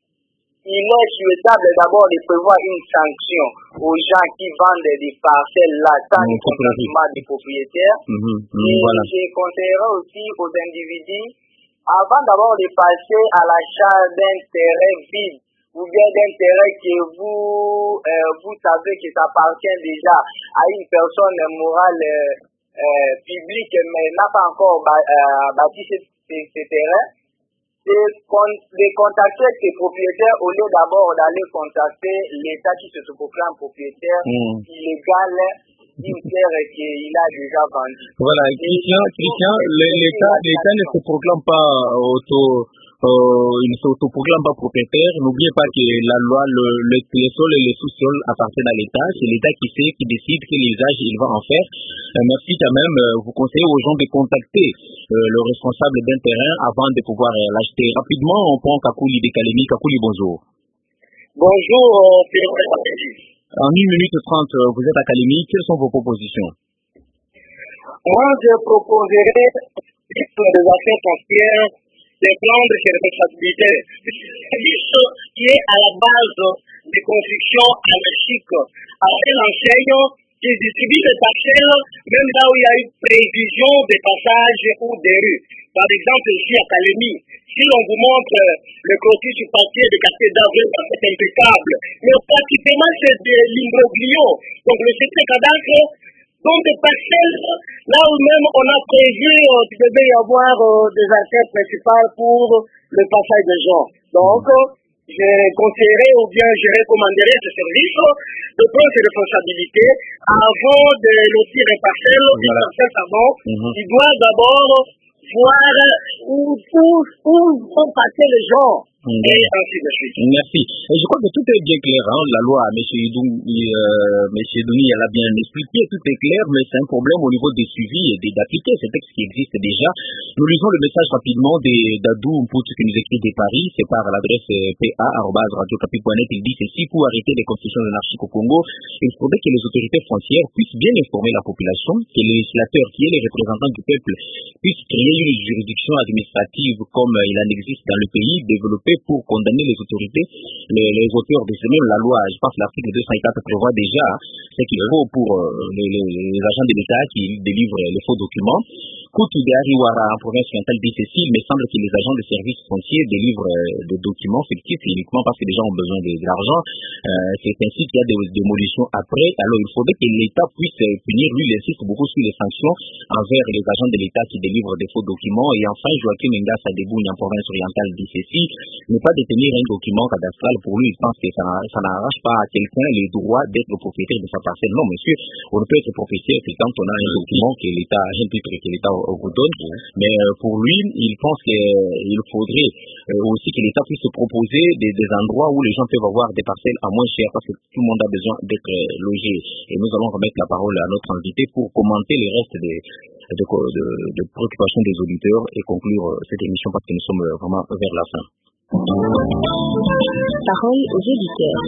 il est souhaitable d'abord de prévoir une sanction aux gens qui vendent des parcelles là sans le consentement du propriétaire. Mmh, mmh, et voilà. Je conseillerais aussi aux individus, avant d'abord de passer à l'achat d'un terrain vide, ou bien d'un terrain que vous, euh, vous savez que ça appartient déjà à une personne morale euh, euh, publique, mais n'a pas encore euh, bâti ce, ce, ce terrain, de, de contacter ses propriétaires au lieu d'abord d'aller contacter l'État qui se proclame propriétaire mmh. illégal d'une terre qu'il a déjà vendue. Voilà, Christian, Christian, l'État, l'État ne se proclame pas auto... Euh, il ne s'autoproclame pas propriétaire. N'oubliez pas que la loi, le, le, les sols et les sous-sols appartiennent à l'État. C'est l'État qui sait, qui décide quel usage il va en faire. Euh, merci quand même. Euh, vous conseillez aux gens de contacter euh, le responsable d'un terrain avant de pouvoir euh, l'acheter. Rapidement, on prend Kakuli de Kalemi. Kakuli, bonjour. Bonjour, euh, en une minute trente, vous êtes à Kalemi. Quelles sont vos propositions? Moi, je proposerais des affaires foncières de prendre ses responsabilités. C'est ce qui est à la base des constructions anarchiques. Après l'enseigne qui distribue des parcelles, même là où il y a eu prévision des passages ou des rues. Par exemple, ici à Kalemi, si l'on vous montre le côté sur papier de quartier d'avril, c'est impeccable. Mais pratiquement, c'est de l'imbroglio. Donc, le secret cadastre, donc des parcelles, là où même on a prévu euh, qu'il devait y avoir euh, des artères principales pour le passage des gens. Donc, euh, je conseillerais ou bien je recommanderais ce service de prendre ses responsabilités avant de lotir les parcelles, les parcelles avant. Mm-hmm. Il doit d'abord voir où, où, où vont passer les gens. Et ainsi de suite. Merci. Et je crois que tout est bien clair. Hein? La loi, M. Douni, euh, M. Douni, elle a bien expliqué, tout est clair, mais c'est un problème au niveau des suivis et d'appliquer ces textes qui existent déjà. Nous lisons le message rapidement d'Adou Mputu qui nous écrit de Paris. C'est par l'adresse p a arobase radio capi point net. Il dit ceci: pour arrêter les constitutions anarchiques au Congo, il faudrait que les autorités frontières puissent bien informer la population, que les législateurs, qui est les représentants du peuple, puissent créer une juridiction administrative comme il en existe dans le pays, développée pour condamner les autorités, les, les auteurs de ce même la loi. Je pense que l'article deux cent quatre prévoit déjà ce qu'il faut pour euh, les, les, les agents de l'État qui délivrent les faux documents. Koutou de Ariwara, en province orientale, dit ceci: il me semble que les agents de services fonciers délivrent euh, des documents fictifs uniquement parce que les gens ont besoin de, de l'argent. Euh, c'est ainsi qu'il y a des démolitions après. Alors il faudrait que l'État puisse euh, punir. Lui, il insiste beaucoup sur les sanctions envers les agents de l'État qui délivrent des faux documents. Et enfin, Joachim Ngassa Deboune, en province orientale, dit ceci: ne pas détenir un document cadastral, pour lui, il pense que ça, ça n'arrache pas à quelqu'un les droits d'être le propriétaire de sa parcelle. Non, monsieur, on ne peut être propriétaire que quand on a un document que l'État, un titre que l'État vous donne. Mais euh, pour lui, il pense qu'il faudrait euh, aussi que l'État puisse proposer des, des endroits où les gens peuvent avoir des parcelles à moins cher, parce que tout le monde a besoin d'être euh, logé. Et nous allons remettre la parole à notre invité pour commenter le reste des de, de, de préoccupations des auditeurs et conclure euh, cette émission, parce que nous sommes euh, vraiment vers la fin. Parole aux auditeurs.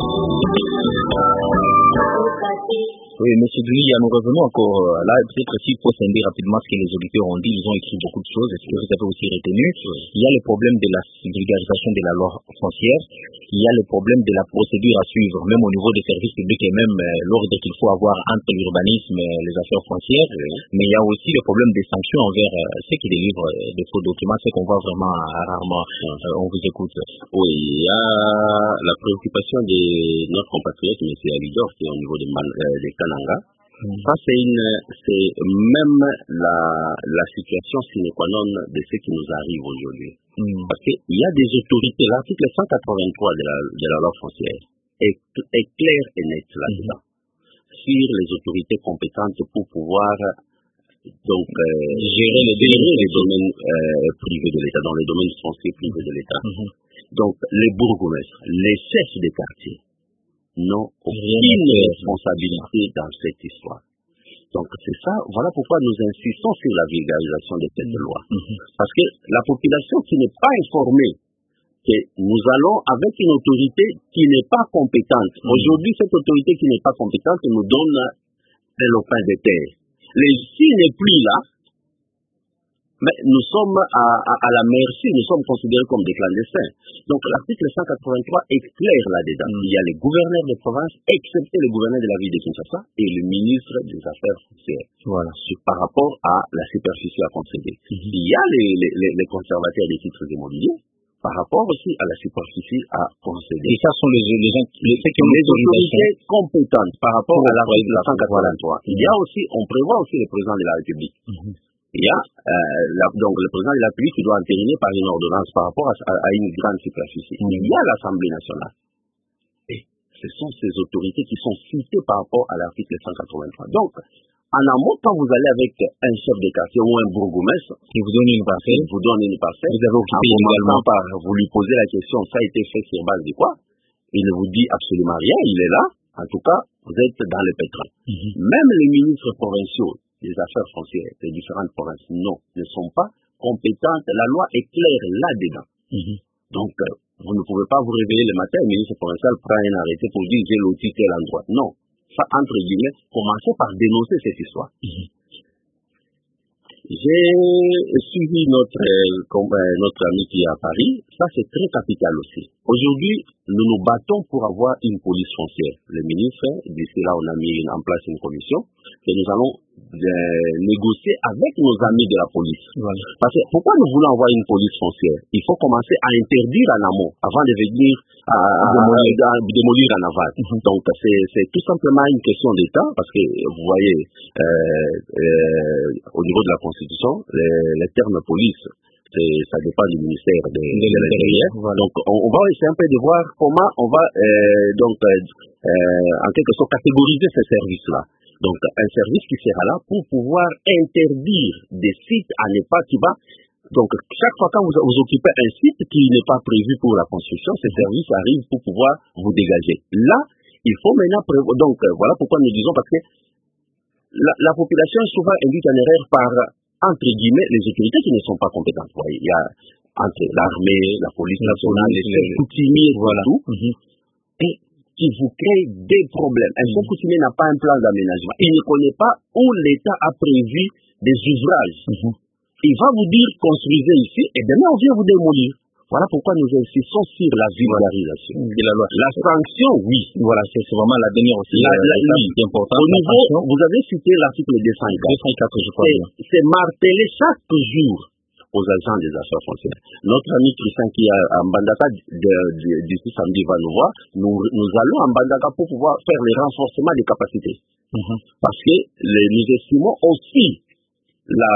Oui, M. Douni, nous revenons encore euh, là. Peut-être s'il faut scinder rapidement ce que les auditeurs ont dit. Ils ont écrit beaucoup de choses. Est-ce que vous avez aussi retenu? Il y a le problème de la vulgarisation de la loi foncière. Il y a le problème de la procédure à suivre, même au niveau des services publics et même euh, l'ordre qu'il faut avoir entre l'urbanisme et les affaires foncières. Oui. Mais il y a aussi le problème des sanctions envers euh, ceux qui délivrent euh, des faux documents, c'est qu'on voit vraiment euh, rarement. Euh, on vous écoute. Oui, il y a la préoccupation de notre compatriote, M. Alidor, qui est au niveau des, euh, des Kananga. Mm. Ça, c'est une, c'est même la, la situation sine qua non de ce qui nous arrive aujourd'hui. Mm. Parce qu'il y a des autorités, l'article cent quatre-vingt-trois de la, de la loi foncière est, est clair et net là-dedans, mm. sur les autorités compétentes pour pouvoir donc euh, gérer les, gérer les domaines euh, privés de l'État, dans les domaines fonciers privés de l'État. Mm-hmm. Donc, les bourgmestres, les chefs des quartiers n'ont aucune responsabilité dans cette histoire. Donc, c'est ça, voilà pourquoi nous insistons sur la vulgarisation de cette mm-hmm. loi. Mm-hmm. Parce que la population qui n'est pas informée que nous allons avec une autorité qui n'est pas compétente. Mm-hmm. Aujourd'hui, cette autorité qui n'est pas compétente nous donne un lopin de terre. Les s'il n'est plus là, mais nous sommes à, à, à la merci, nous sommes considérés comme des clandestins. Donc l'article cent quatre-vingt-trois est clair là-dedans. Mm. Il y a les gouverneurs de province, excepté le gouverneur de la ville de Kinshasa et le ministre des Affaires foncières. Voilà. Par rapport à la superficie à concéder. Mm-hmm. Il y a les, les, les conservateurs des titres immobiliers par rapport aussi à la superficie à concéder. Et ça sont les, les, les, les, les autorités compétentes par rapport à l'article cent quatre-vingt-trois. Mm-hmm. Il y a aussi, on prévoit aussi le président de la République. Mm-hmm. Il y a euh, la, donc le président de la République qui doit entériner par une ordonnance par rapport à, à, à une grande superficie. Mm-hmm. Il y a l'Assemblée nationale. Et ce sont ces autorités qui sont citées par rapport à l'article cent quatre-vingt-trois. Donc, en amont, quand vous allez avec un chef de quartier ou un bourgmestre qui vous donne une parcelle, vous donne une parcelle, vous avez occupé illégalement par, vous lui posez la question, ça a été fait sur base de quoi? Il ne vous dit absolument rien, il est là. En tout cas, vous êtes dans le pétrin. Mm-hmm. Même les ministres provinciaux des affaires foncières des différentes provinces, non, ne sont pas compétentes. La loi est claire là-dedans. Mm-hmm. Donc, euh, vous ne pouvez pas vous réveiller le matin, le ministre provincial prend un arrêté pour dire j'ai loti tel endroit. Non. Ça, entre guillemets, commencez par dénoncer cette histoire. Mm-hmm. J'ai suivi notre, euh, notre ami qui est à Paris. Ça, c'est très capital aussi. Aujourd'hui, nous nous battons pour avoir une police foncière. Le ministre, d'ici là, on a mis en place une commission que nous allons euh, négocier avec nos amis de la police. Voilà. Parce que pourquoi nous voulons avoir une police foncière? Il faut commencer à interdire en amont avant de venir à, à, démolir. à, à démolir en aval. Mm-hmm. Donc c'est tout simplement une question d'État parce que vous voyez euh, euh, au niveau de la Constitution, les, les termes police, ça dépend du ministère de, de, de l'Intérieur. Voilà. Donc on, on va essayer un peu de voir comment on va euh, donc euh, en quelque sorte catégoriser ces services-là. Donc un service qui sera là pour pouvoir interdire des sites à ne pas, qui va Donc, chaque fois quand vous, vous occupez un site qui n'est pas prévu pour la construction, ces services arrivent pour pouvoir vous dégager. Là, il faut maintenant prévoir. Donc, euh, voilà pourquoi nous disons, parce que la, la population est souvent induite en erreur par, entre guillemets, les autorités qui ne sont pas compétentes. Vous voyez, il y a entre l'armée, la police nationale, les chefs coutumiers, voilà. Tout, mm-hmm. et qui vous crée des problèmes. Un chef coutumier n'a pas un plan d'aménagement. Il ne connaît pas où l'État a prévu des ouvrages. Mm-hmm. Il va vous dire, construisez ici, et demain on vient vous démolir. Voilà pourquoi nous insistons sur la vulgarisation de la loi. La sanction, oui. Voilà, c'est vraiment la dernière aussi. La, la, oui, c'est important. Au niveau, vous avez cité l'article deux cent quatre, je crois. C'est martelé chaque jour aux agents des affaires foncières. Notre ami Christian qui est à Mbandaka d'ici samedi va nous voir. Nous, nous allons à Mbandaka pour pouvoir faire les renforcements des capacités. Mm-hmm. Parce que les, nous estimons aussi La,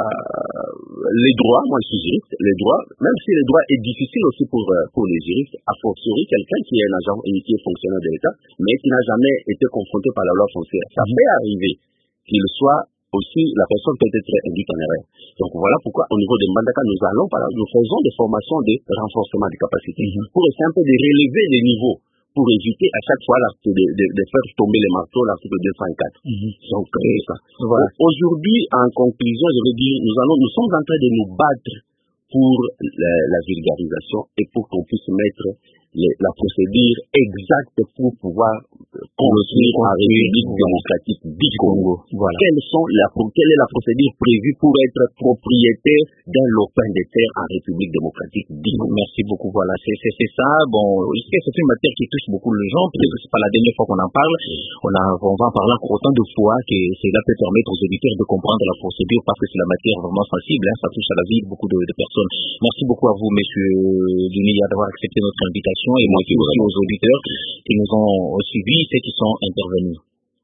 les droits, moi je suis juriste, les droits, même si les droits est difficile aussi pour, pour les juristes, a fortiori quelqu'un qui est un agent et qui est fonctionnaire de l'État, mais qui n'a jamais été confronté par la loi foncière. Ça peut arriver qu'il soit aussi, la personne peut être induite en erreur. Donc voilà pourquoi au niveau de Mbandaka, nous allons, nous faisons des formations de renforcement des capacités, mm-hmm. pour essayer un peu de relever les niveaux, pour éviter à chaque fois de, de, de faire tomber les marteaux, l'article deux cent quatre. Mm-hmm. Donc, c'est ça. Voilà. Aujourd'hui, en conclusion, je veux dire, nous, allons, nous sommes en train de nous battre pour la, la vulgarisation et pour qu'on puisse mettre les, la procédure exacte pour pouvoir construire en République démocratique du Congo. Voilà. Quelles sont la, quelle est la procédure prévue pour être propriétaire d'un lopin de terre en République démocratique du Congo? Merci beaucoup. Voilà, c'est, c'est, c'est ça. Bon, ici, c'est une matière qui touche beaucoup les gens. Peut-être que c'est pas la dernière fois qu'on en parle. On, a, on va en parler encore autant de fois que cela peut permettre aux auditeurs de comprendre la procédure parce que c'est la matière vraiment sensible. Hein, ça touche à la vie de beaucoup de, de personnes. Merci beaucoup à vous, monsieur Dunia, d'avoir accepté notre invitation et merci aussi aux auditeurs qui nous ont suivis et qui sont intervenus.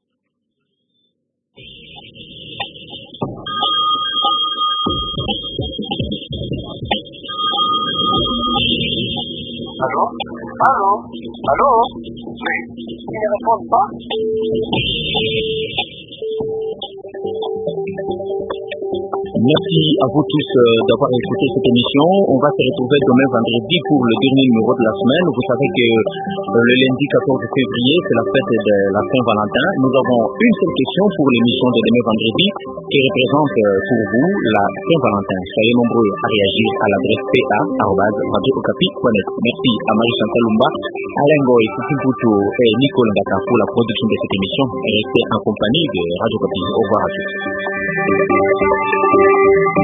Allô? Allô? Allô? Oui. Ils ne répondent pas? Merci à vous tous euh, d'avoir écouté cette émission. On va se retrouver demain vendredi pour le dernier numéro de la semaine. Vous savez que euh, le lundi quatorze février, c'est la fête de la Saint-Valentin. Nous avons une seule question pour l'émission de demain vendredi qui représente euh, pour vous la Saint-Valentin. Soyez nombreux à réagir à l'adresse p a arobase radio okapi point net. Merci à Marie-Chantal Lumba, Alain Goy, Titi Boutou et Nicole Ndaka pour la production de cette émission. Restez en compagnie de Radio Okapi. Au revoir à tous. Thank you.